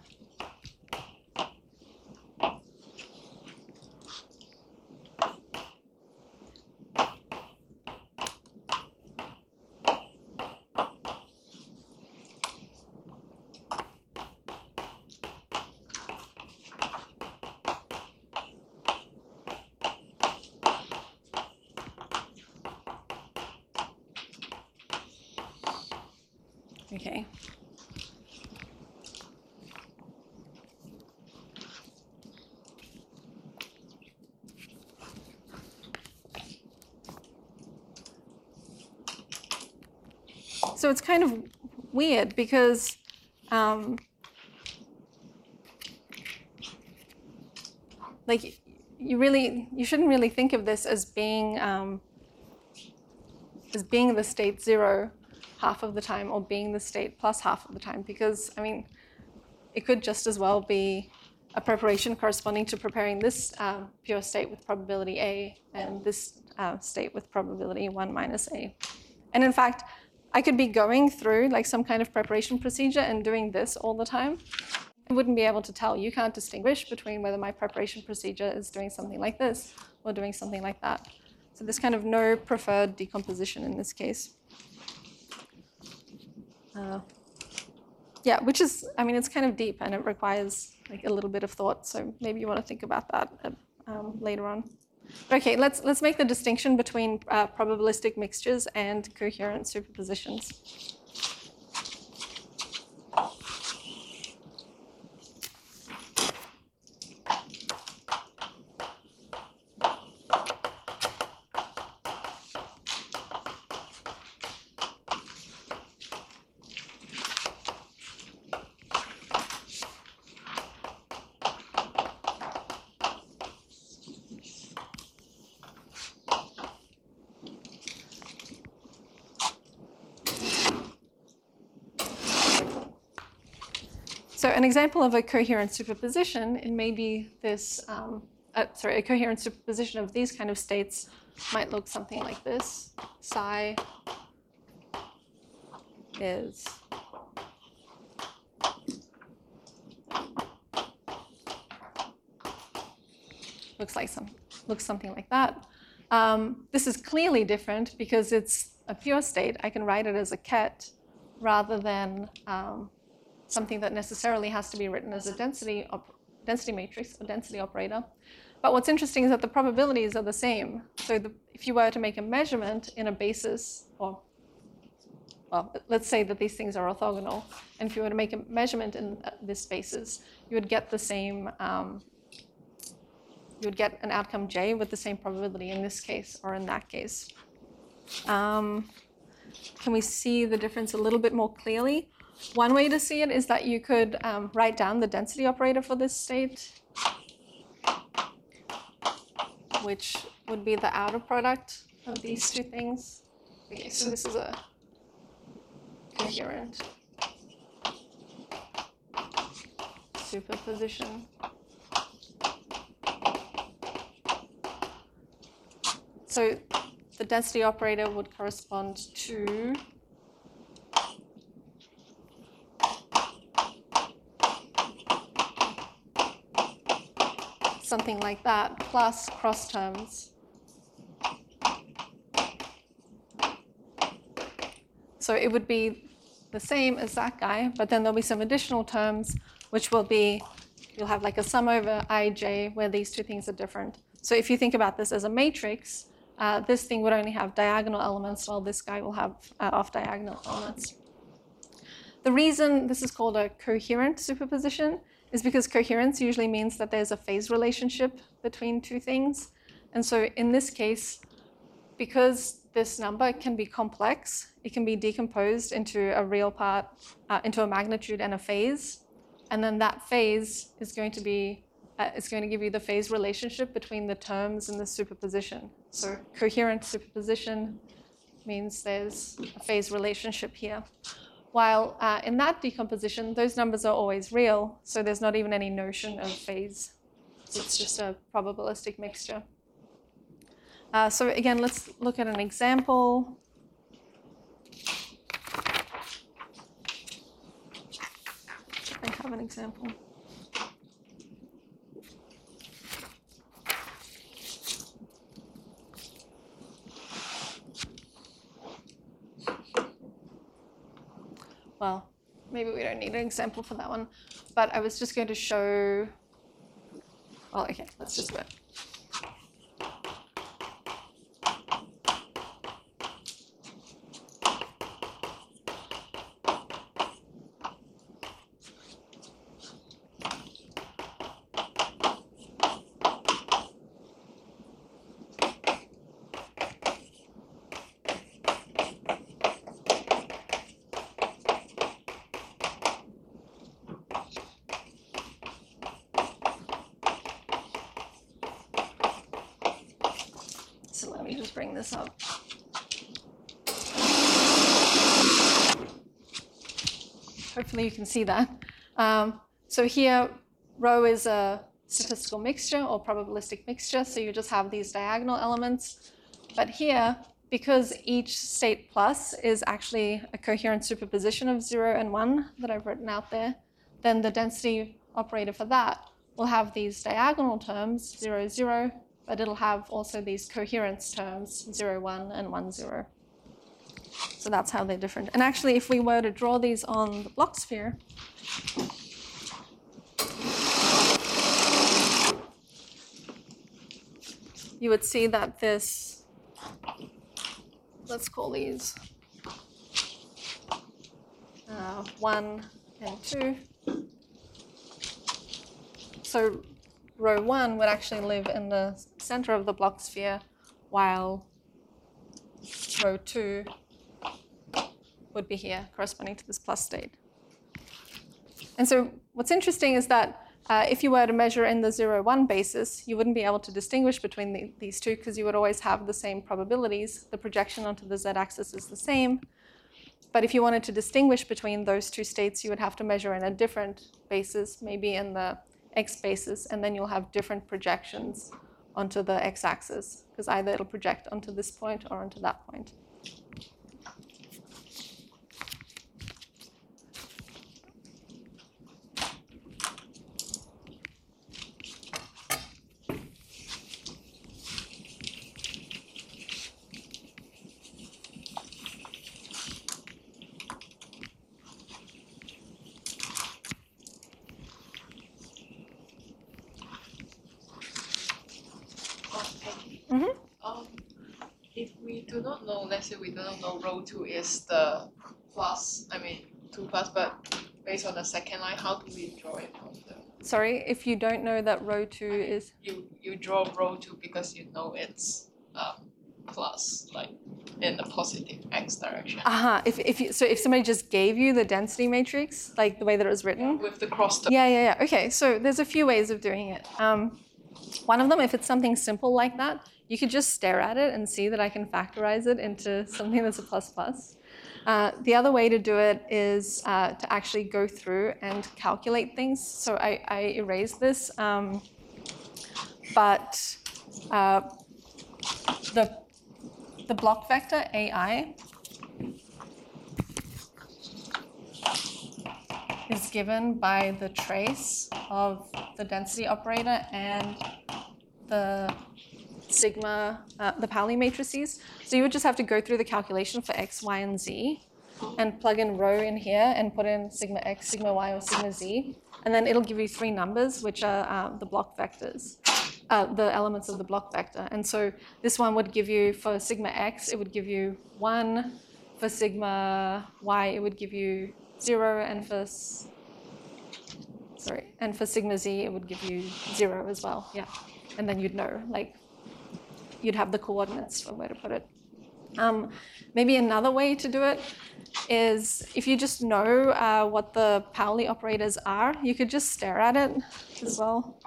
okay. So it's kind of weird because like you shouldn't really think of this as being the state 0 half of the time or being the state plus half of the time, because I mean it could just as well be a preparation corresponding to preparing this pure state with probability A and this state with probability 1 minus A. And in fact, I could be going through like some kind of preparation procedure and doing this all the time. I wouldn't be able to tell. You can't distinguish between whether my preparation procedure is doing something like this or doing something like that. So there's kind of no preferred decomposition in this case. Yeah, which is, I mean, it's kind of deep and it requires like a little bit of thought. So maybe you want to think about that later on. Okay, let's make the distinction between probabilistic mixtures and coherent superpositions. So an example of a coherent superposition, it may be this, a coherent superposition of these kind of states might look something like this. Psi is looks something like that. This is clearly different because it's a pure state. I can write it as a ket rather than something that necessarily has to be written as a density matrix or density operator. But what's interesting is that the probabilities are the same. So if you were to make a measurement in a basis, or well, let's say that these things are orthogonal, and if you were to make a measurement in this basis, you would get the same, you would get an outcome J with the same probability in this case or in that case. Can we see the difference a little bit more clearly? One way to see it is that you could write down the density operator for this state, which would be the outer product of these two things. Okay, so this is a coherent superposition. So the density operator would correspond to something like that, plus cross terms. So it would be the same as that guy, but then there'll be some additional terms, which will be, you'll have like a sum over ij, where these two things are different. So if you think about this as a matrix, this thing would only have diagonal elements, while this guy will have off-diagonal elements. The reason this is called a coherent superposition is because coherence usually means that there's a phase relationship between two things. And so in this case, because this number can be complex, it can be decomposed into a real part, into a magnitude and a phase. And then that phase is going to be, it's going to give you the phase relationship between the terms in the superposition. So coherent superposition means there's a phase relationship here. While in that decomposition, those numbers are always real, so there's not even any notion of phase. So it's just a probabilistic mixture. So again, let's look at an example. I have an example. Well, maybe we don't need an example for that one, but I was just going to show, well, okay, let's just do it. bring this up. Hopefully you can see that. So here, rho is a statistical mixture or probabilistic mixture, so you just have these diagonal elements. But here, because each state plus is actually a coherent superposition of 0 and 1 that I've written out there, then the density operator for that will have these diagonal terms, 0, 0, but it'll have also these coherence terms, 0, 1, and 1, 0. So that's how they're different. And actually, if we were to draw these on the Bloch sphere, you would see that this, let's call these 1 and 2. So rho 1 would actually live in the center of the Bloch sphere, while rho 2 would be here, corresponding to this plus state. And so what's interesting is that if you were to measure in the 0, 1 basis, you wouldn't be able to distinguish between these two because you would always have the same probabilities. The projection onto the z-axis is the same. But if you wanted to distinguish between those two states, you would have to measure in a different basis, maybe in the x basis, and then you'll have different projections onto the x-axis, because either it'll project onto this point or onto that point. If we do not know, let's say we do not know rho 2 is the plus, 2 plus, but based on the second line, how do we draw it from the... Sorry, if you don't know that rho 2 is... You draw rho 2 because you know it's plus, like in the positive x direction. If somebody just gave you the density matrix, like the way that it was written? With the cross term. Yeah. Okay, so there's a few ways of doing it. One of them, if it's something simple like that, you could just stare at it and see that I can factorize it into something that's a plus plus. The other way to do it is to actually go through and calculate things. So I erased this, but the block vector AI is given by the trace of the density operator and the sigma, the Pauli matrices. So you would just have to go through the calculation for x, y, and z and plug in rho in here and put in sigma x, sigma y, or sigma z. And then it'll give you three numbers, which are the block vectors, the elements of the block vector. And so this one would give you, for sigma x, it would give you 1. For sigma y, it would give you 0. And for sigma z, it would give you 0 as well. Yeah. And then you'd know, like, you'd have the coordinates for where to put it. Maybe another way to do it is if you just know what the Pauli operators are, you could just stare at it as well.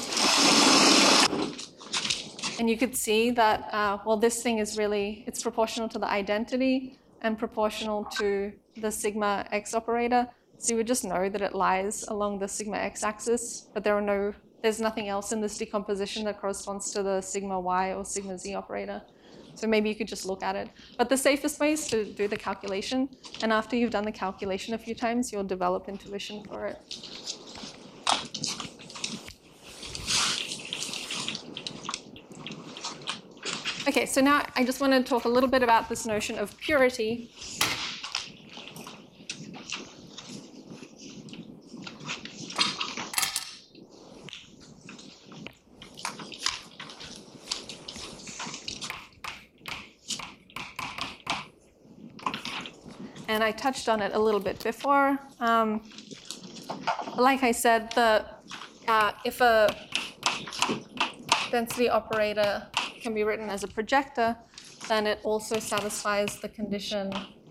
And you could see that, well, this thing is really, it's proportional to the identity and proportional to the sigma x operator. So you would just know that it lies along the sigma x axis, but there's nothing else in this decomposition that corresponds to the sigma y or sigma z operator. So maybe you could just look at it. But the safest way is to do the calculation. And after you've done the calculation a few times, you'll develop intuition for it. Okay, so now I just want to talk a little bit about this notion of purity. And I touched on it a little bit before. Like I said, if a density operator can be written as a projector, then it also satisfies the condition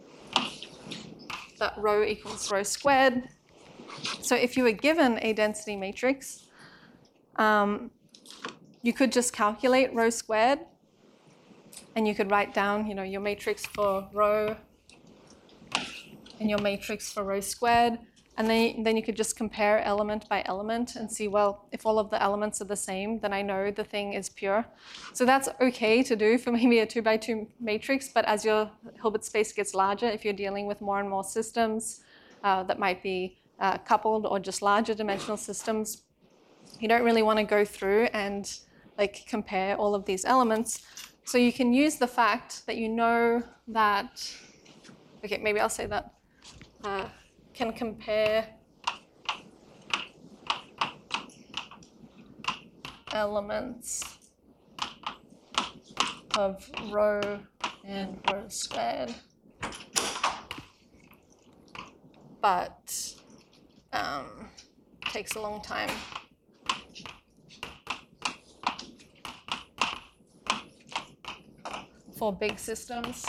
that rho equals rho squared. So if you were given a density matrix, you could just calculate rho squared. And you could write down, your matrix for rho and your matrix for rho squared. And then you could just compare element by element and see, well, if all of the elements are the same, then I know the thing is pure. So that's okay to do for maybe a 2x2 matrix, but as your Hilbert space gets larger, if you're dealing with more and more systems that might be coupled or just larger dimensional systems, you don't really want to go through and compare all of these elements. So you can use the fact that you know that, okay, maybe I'll say that, can compare elements of rho and rho squared, but takes a long time. For big systems.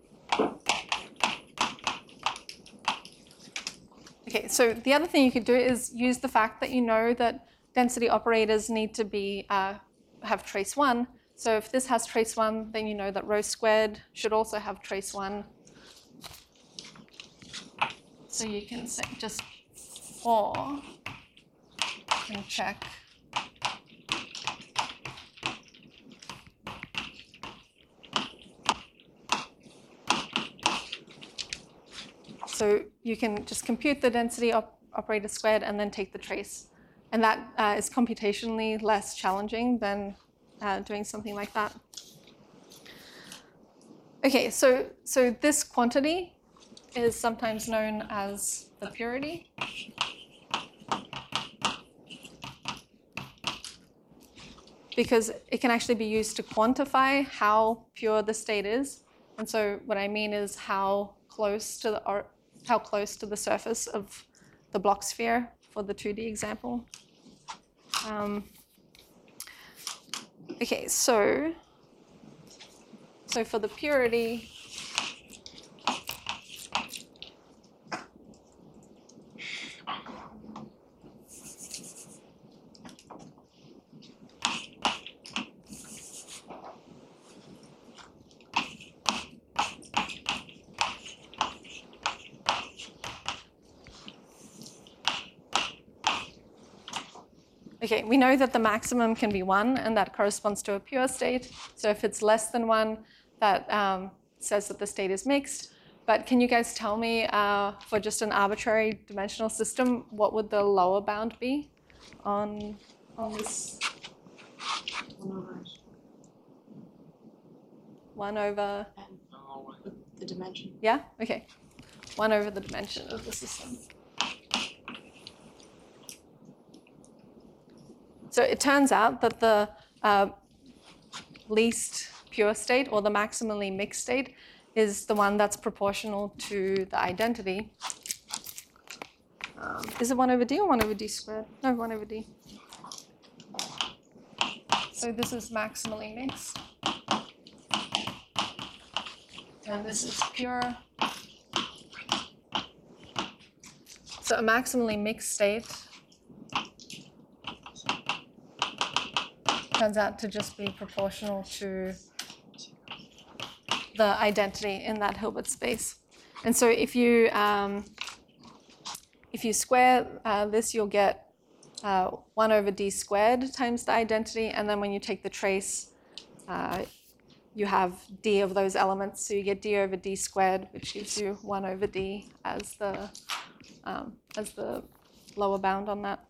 Okay, so the other thing you could do is use the fact that you know that density operators need to be have trace 1. So if this has trace 1, then you know that rho squared should also have trace 1. So you can say just for and check. So you can just compute the density operator squared and then take the trace. And that is computationally less challenging than doing something like that. Okay, so this quantity is sometimes known as the purity. Because it can actually be used to quantify how pure the state is. And so what I mean is how close to the surface of the Bloch sphere for the 2D example. Okay, so for the purity, okay, we know that the maximum can be 1, and that corresponds to a pure state. So if it's less than 1, that says that the state is mixed. But can you guys tell me, for just an arbitrary dimensional system, what would the lower bound be on this? 1 over the dimension. Yeah? Okay. 1 over the dimension of the system. So it turns out that the least pure state, or the maximally mixed state, is the one that's proportional to the identity. Is it 1 over d or 1 over d squared? No, 1 over d. So this is maximally mixed. And this is pure. So a maximally mixed state turns out to just be proportional to the identity in that Hilbert space. And so if you square this, you'll get 1 over d squared times the identity, and then when you take the trace, you have d of those elements, so you get d over d squared, which gives you 1 over d as the lower bound on that.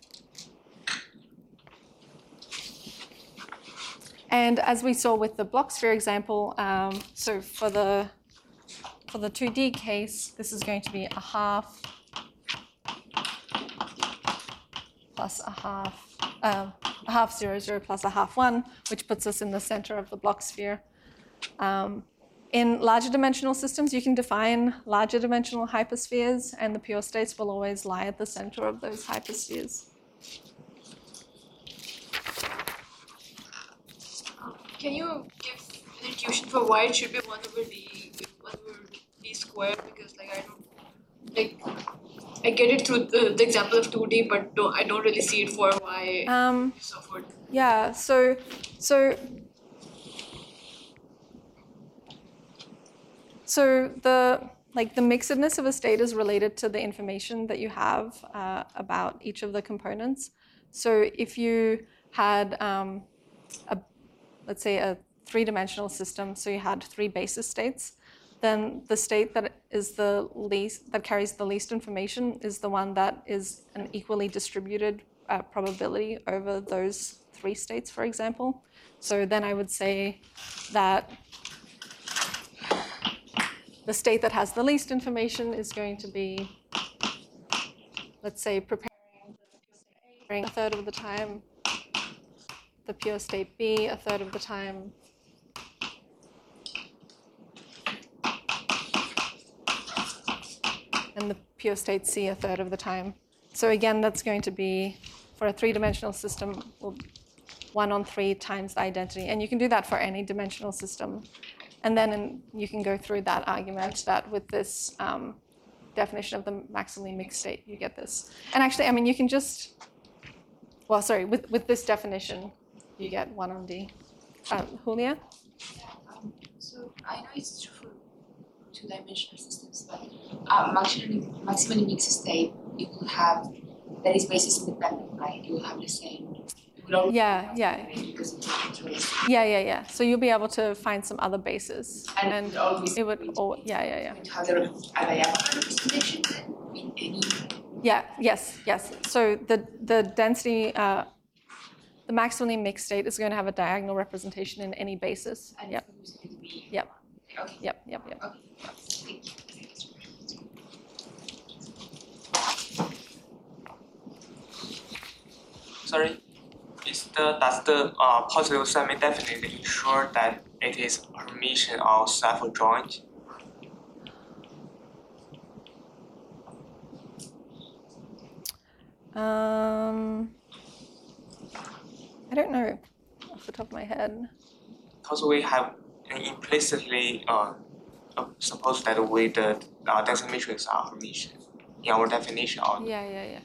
And as we saw with the Bloch sphere example, so for the 2D case, this is going to be a half plus a half 0, 0 plus a half 1, which puts us in the center of the Bloch sphere. In larger dimensional systems, you can define larger dimensional hyperspheres, and the pure states will always lie at the center of those hyperspheres. Can you give an intuition for why it should be 1 over d squared? Because I get it through the example of 2D, but I don't really see it for why you suffered. Yeah. So So the mixedness of a state is related to the information that you have about each of the components. So if you had let's say a three-dimensional system, so you had three basis states, then the state that carries the least information is the one that is an equally distributed probability over those three states, for example. So then I would say that the state that has the least information is going to be, let's say, preparing a third of the time, the pure state B a third of the time, and the pure state C a third of the time. So again, that's going to be, for a three-dimensional system, 1 on 3 times the identity. And you can do that for any dimensional system. And then you can go through that argument that with this definition of the maximally mixed state, you get this. And actually, I mean, you can just, well, sorry, with this definition, you get 1 on D. Julia? So I know it's true for two-dimensional systems, but maximally mixed state, you will have, that is basis independent, right? You will have the same. Yeah. Because it's raised. Yeah. So you'll be able to find some other bases. And always it would, yeah. Have a diagonal representation then in any. Yeah, yes. So the density, the maximally mixed state is going to have a diagonal representation in any basis. And Yep. it's going to be. Yep. Okay. Yep. Okay. Thank you. Sorry, does the positive semi-definite ensure that it is Hermitian or self-adjoint? I don't know off the top of my head. Because we have implicitly suppose that the density matrix are Hermitian in our definition. Yeah.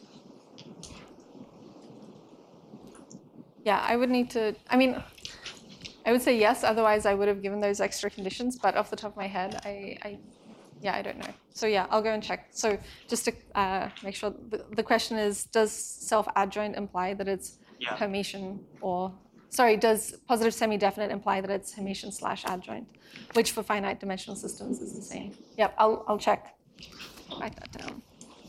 Yeah, I would need to, I mean, I would say yes, otherwise I would have given those extra conditions, but off the top of my head, I don't know. So yeah, I'll go and check. So just to make sure, the question is, does self-adjoint imply that it's Hermitian does positive semi-definite imply that it's Hermitian/adjoint, which for finite dimensional systems is the same. Yep, I'll check. Write that down.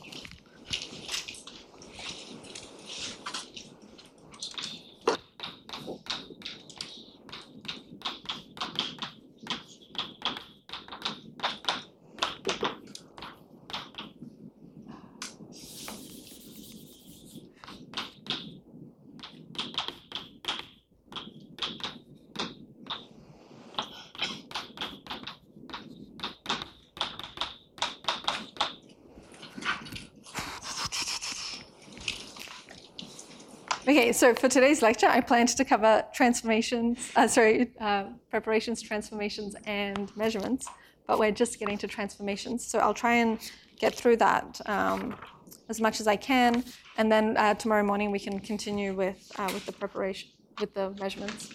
Okay, so for today's lecture, I planned to cover preparations, transformations, and measurements, but we're just getting to transformations. So I'll try and get through that as much as I can, and then tomorrow morning we can continue with the preparation, with the measurements.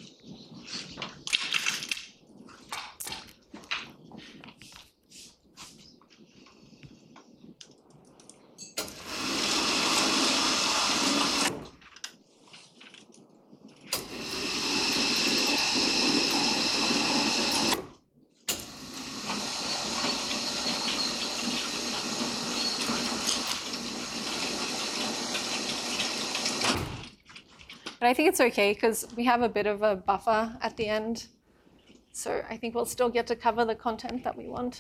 But I think it's okay because we have a bit of a buffer at the end. So I think we'll still get to cover the content that we want.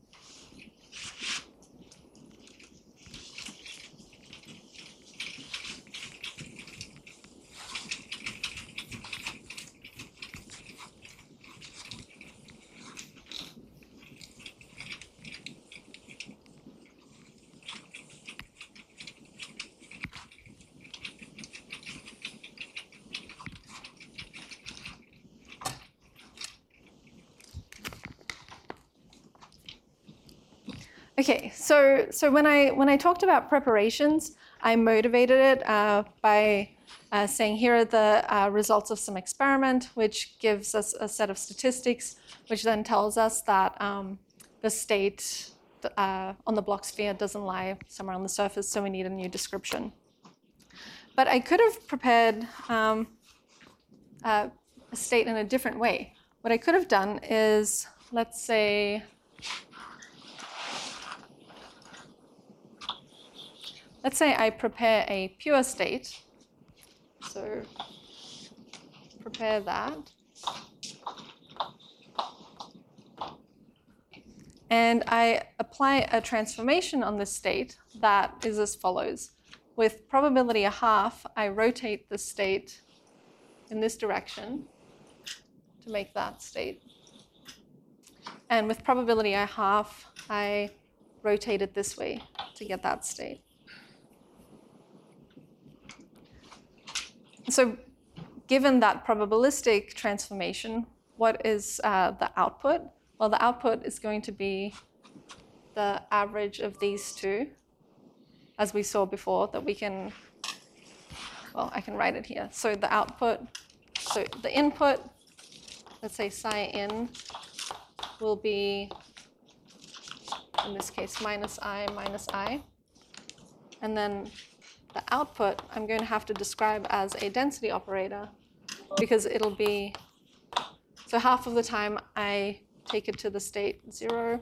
Okay, so when I talked about preparations, I motivated it by saying here are the results of some experiment, which gives us a set of statistics, which then tells us that the state on the Bloch sphere doesn't lie somewhere on the surface, so we need a new description. But I could have prepared a state in a different way. What I could have done is, let's say, I prepare a pure state. So prepare that. And I apply a transformation on this state that is as follows. With probability 1/2, I rotate the state in this direction to make that state. And with probability 1/2, I rotate it this way to get that state. So given that probabilistic transformation, what is the output? Well, the output is going to be the average of these two, as we saw before, that we can, well, I can write it here. So the output, so the input, let's say psi in, will be, in this case, minus I. And then the output, I'm going to have to describe as a density operator, because it'll be, so half of the time I take it to the state 0,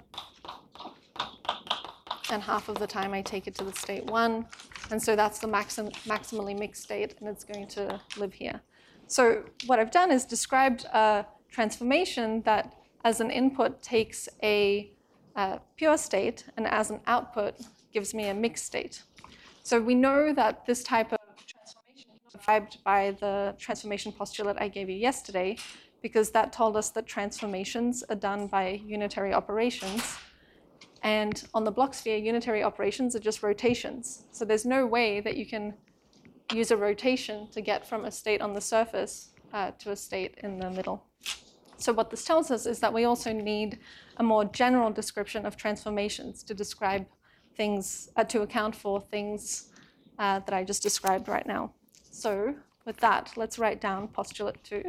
and half of the time I take it to the state 1. And so that's the maximally mixed state, and it's going to live here. So what I've done is described a transformation that as an input takes a pure state, and as an output gives me a mixed state. So we know that this type of transformation is described by the transformation postulate I gave you yesterday, because that told us that transformations are done by unitary operations. And on the Bloch sphere, unitary operations are just rotations. So there's no way that you can use a rotation to get from a state on the surface to a state in the middle. So what this tells us is that we also need a more general description of transformations to describe things, to account for things that I just described right now. So with that, let's write down postulate 2.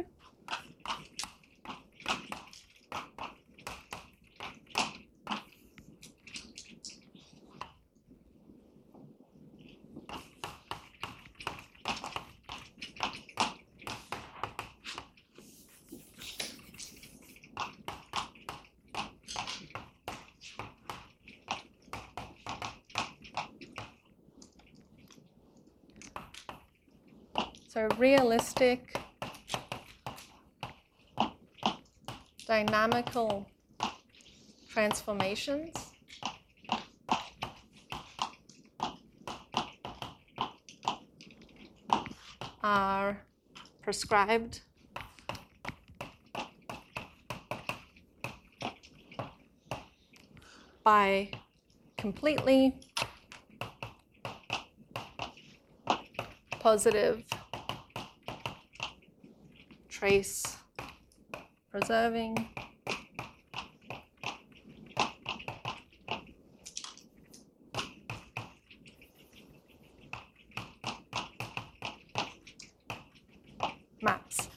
So realistic dynamical transformations are prescribed by completely positive trace preserving maps.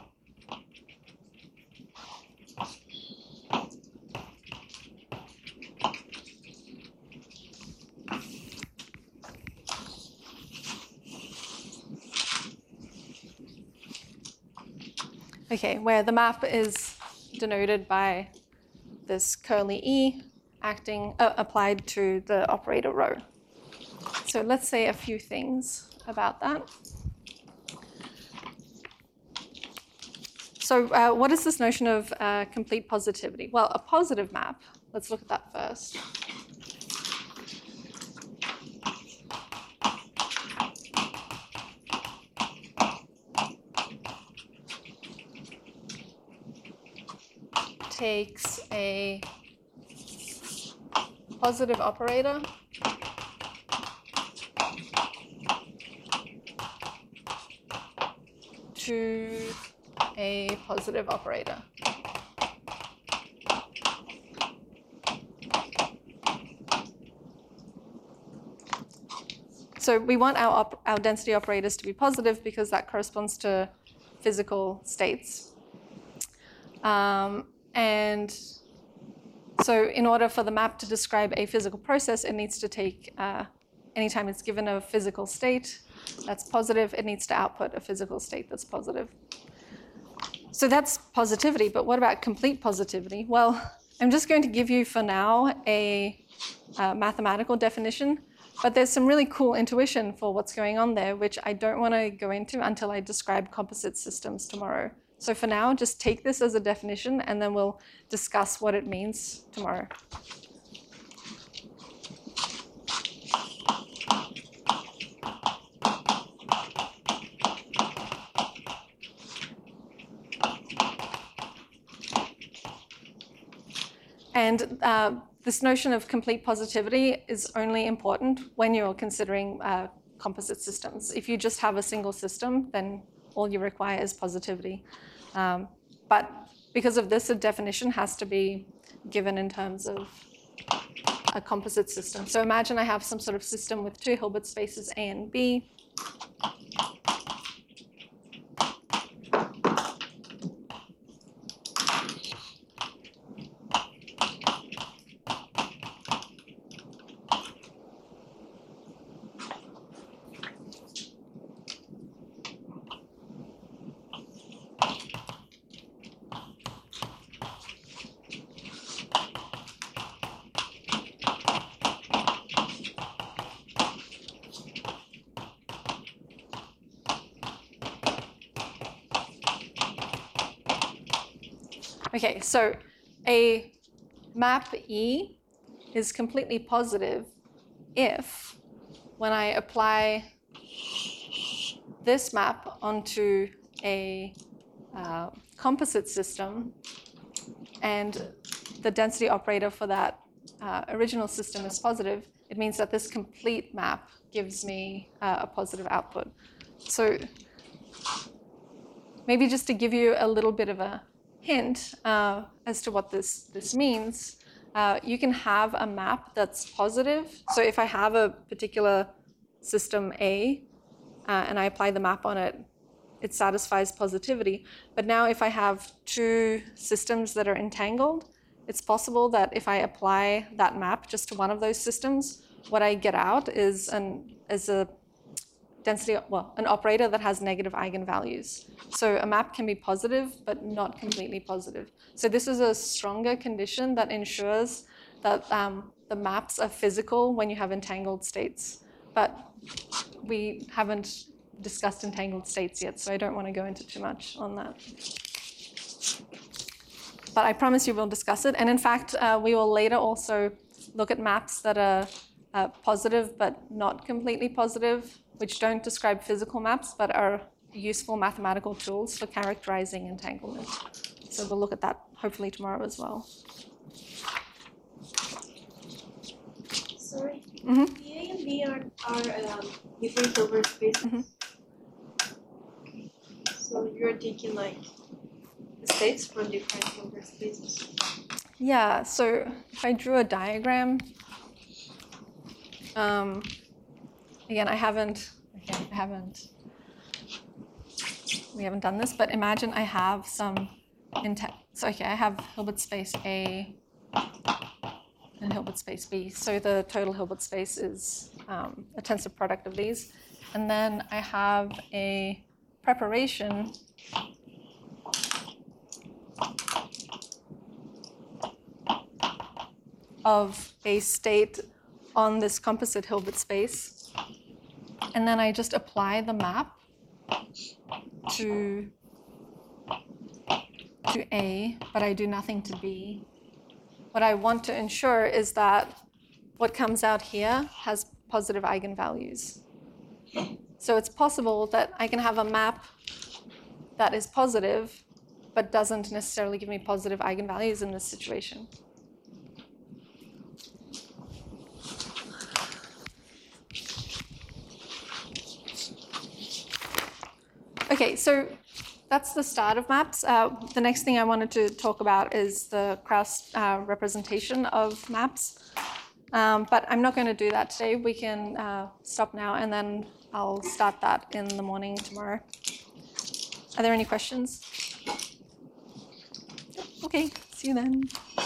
Okay, where the map is denoted by this curly E applied to the operator rho. So let's say a few things about that. So what is this notion of complete positivity? Well, a positive map, let's look at that first. Takes a positive operator to a positive operator. So we want our density operators to be positive because that corresponds to physical states. And So in order for the map to describe a physical process, it needs to take, anytime it's given a physical state that's positive, it needs to output a physical state that's positive. So that's positivity, but what about complete positivity? Well, I'm just going to give you for now a mathematical definition, but there's some really cool intuition for what's going on there, which I don't want to go into until I describe composite systems tomorrow. So for now, just take this as a definition, and then we'll discuss what it means tomorrow. And this notion of complete positivity is only important when you're considering composite systems. If you just have a single system, then all you require is positivity. But because of this, a definition has to be given in terms of a composite system. So imagine I have some sort of system with two Hilbert spaces A and B. Okay, so a map E is completely positive if, when I apply this map onto a composite system, and the density operator for that original system is positive, it means that this complete map gives me a positive output. So maybe just to give you a little bit of a hint as to what this means, you can have a map that's positive. So if I have a particular system A and I apply the map on it, it satisfies positivity. But now if I have two systems that are entangled, it's possible that if I apply that map just to one of those systems, what I get out is a density, well, an operator that has negative eigenvalues. So a map can be positive, but not completely positive. So this is a stronger condition that ensures that the maps are physical when you have entangled states. But we haven't discussed entangled states yet, so I don't want to go into too much on that. But I promise you we'll discuss it. And in fact, we will later also look at maps that are positive but not completely positive, which don't describe physical maps but are useful mathematical tools for characterizing entanglement. So we'll look at that hopefully tomorrow as well. Sorry, Mm-hmm. the A and B are different Hilbert spaces. Mm-hmm. Okay. So you're taking like the states from different Hilbert spaces. Yeah, so if I drew a diagram, again, we haven't done this, but imagine I have some, so okay, I have Hilbert space A and Hilbert space B. So the total Hilbert space is a tensor product of these. And then I have a preparation of a state on this composite Hilbert space. And then I just apply the map to A, but I do nothing to B. What I want to ensure is that what comes out here has positive eigenvalues. So it's possible that I can have a map that is positive, but doesn't necessarily give me positive eigenvalues in this situation. Okay, so that's the start of maps. The next thing I wanted to talk about is the Krauss representation of maps. But I'm not going to do that today. We can stop now, and then I'll start that in the morning tomorrow. Are there any questions? Okay, see you then.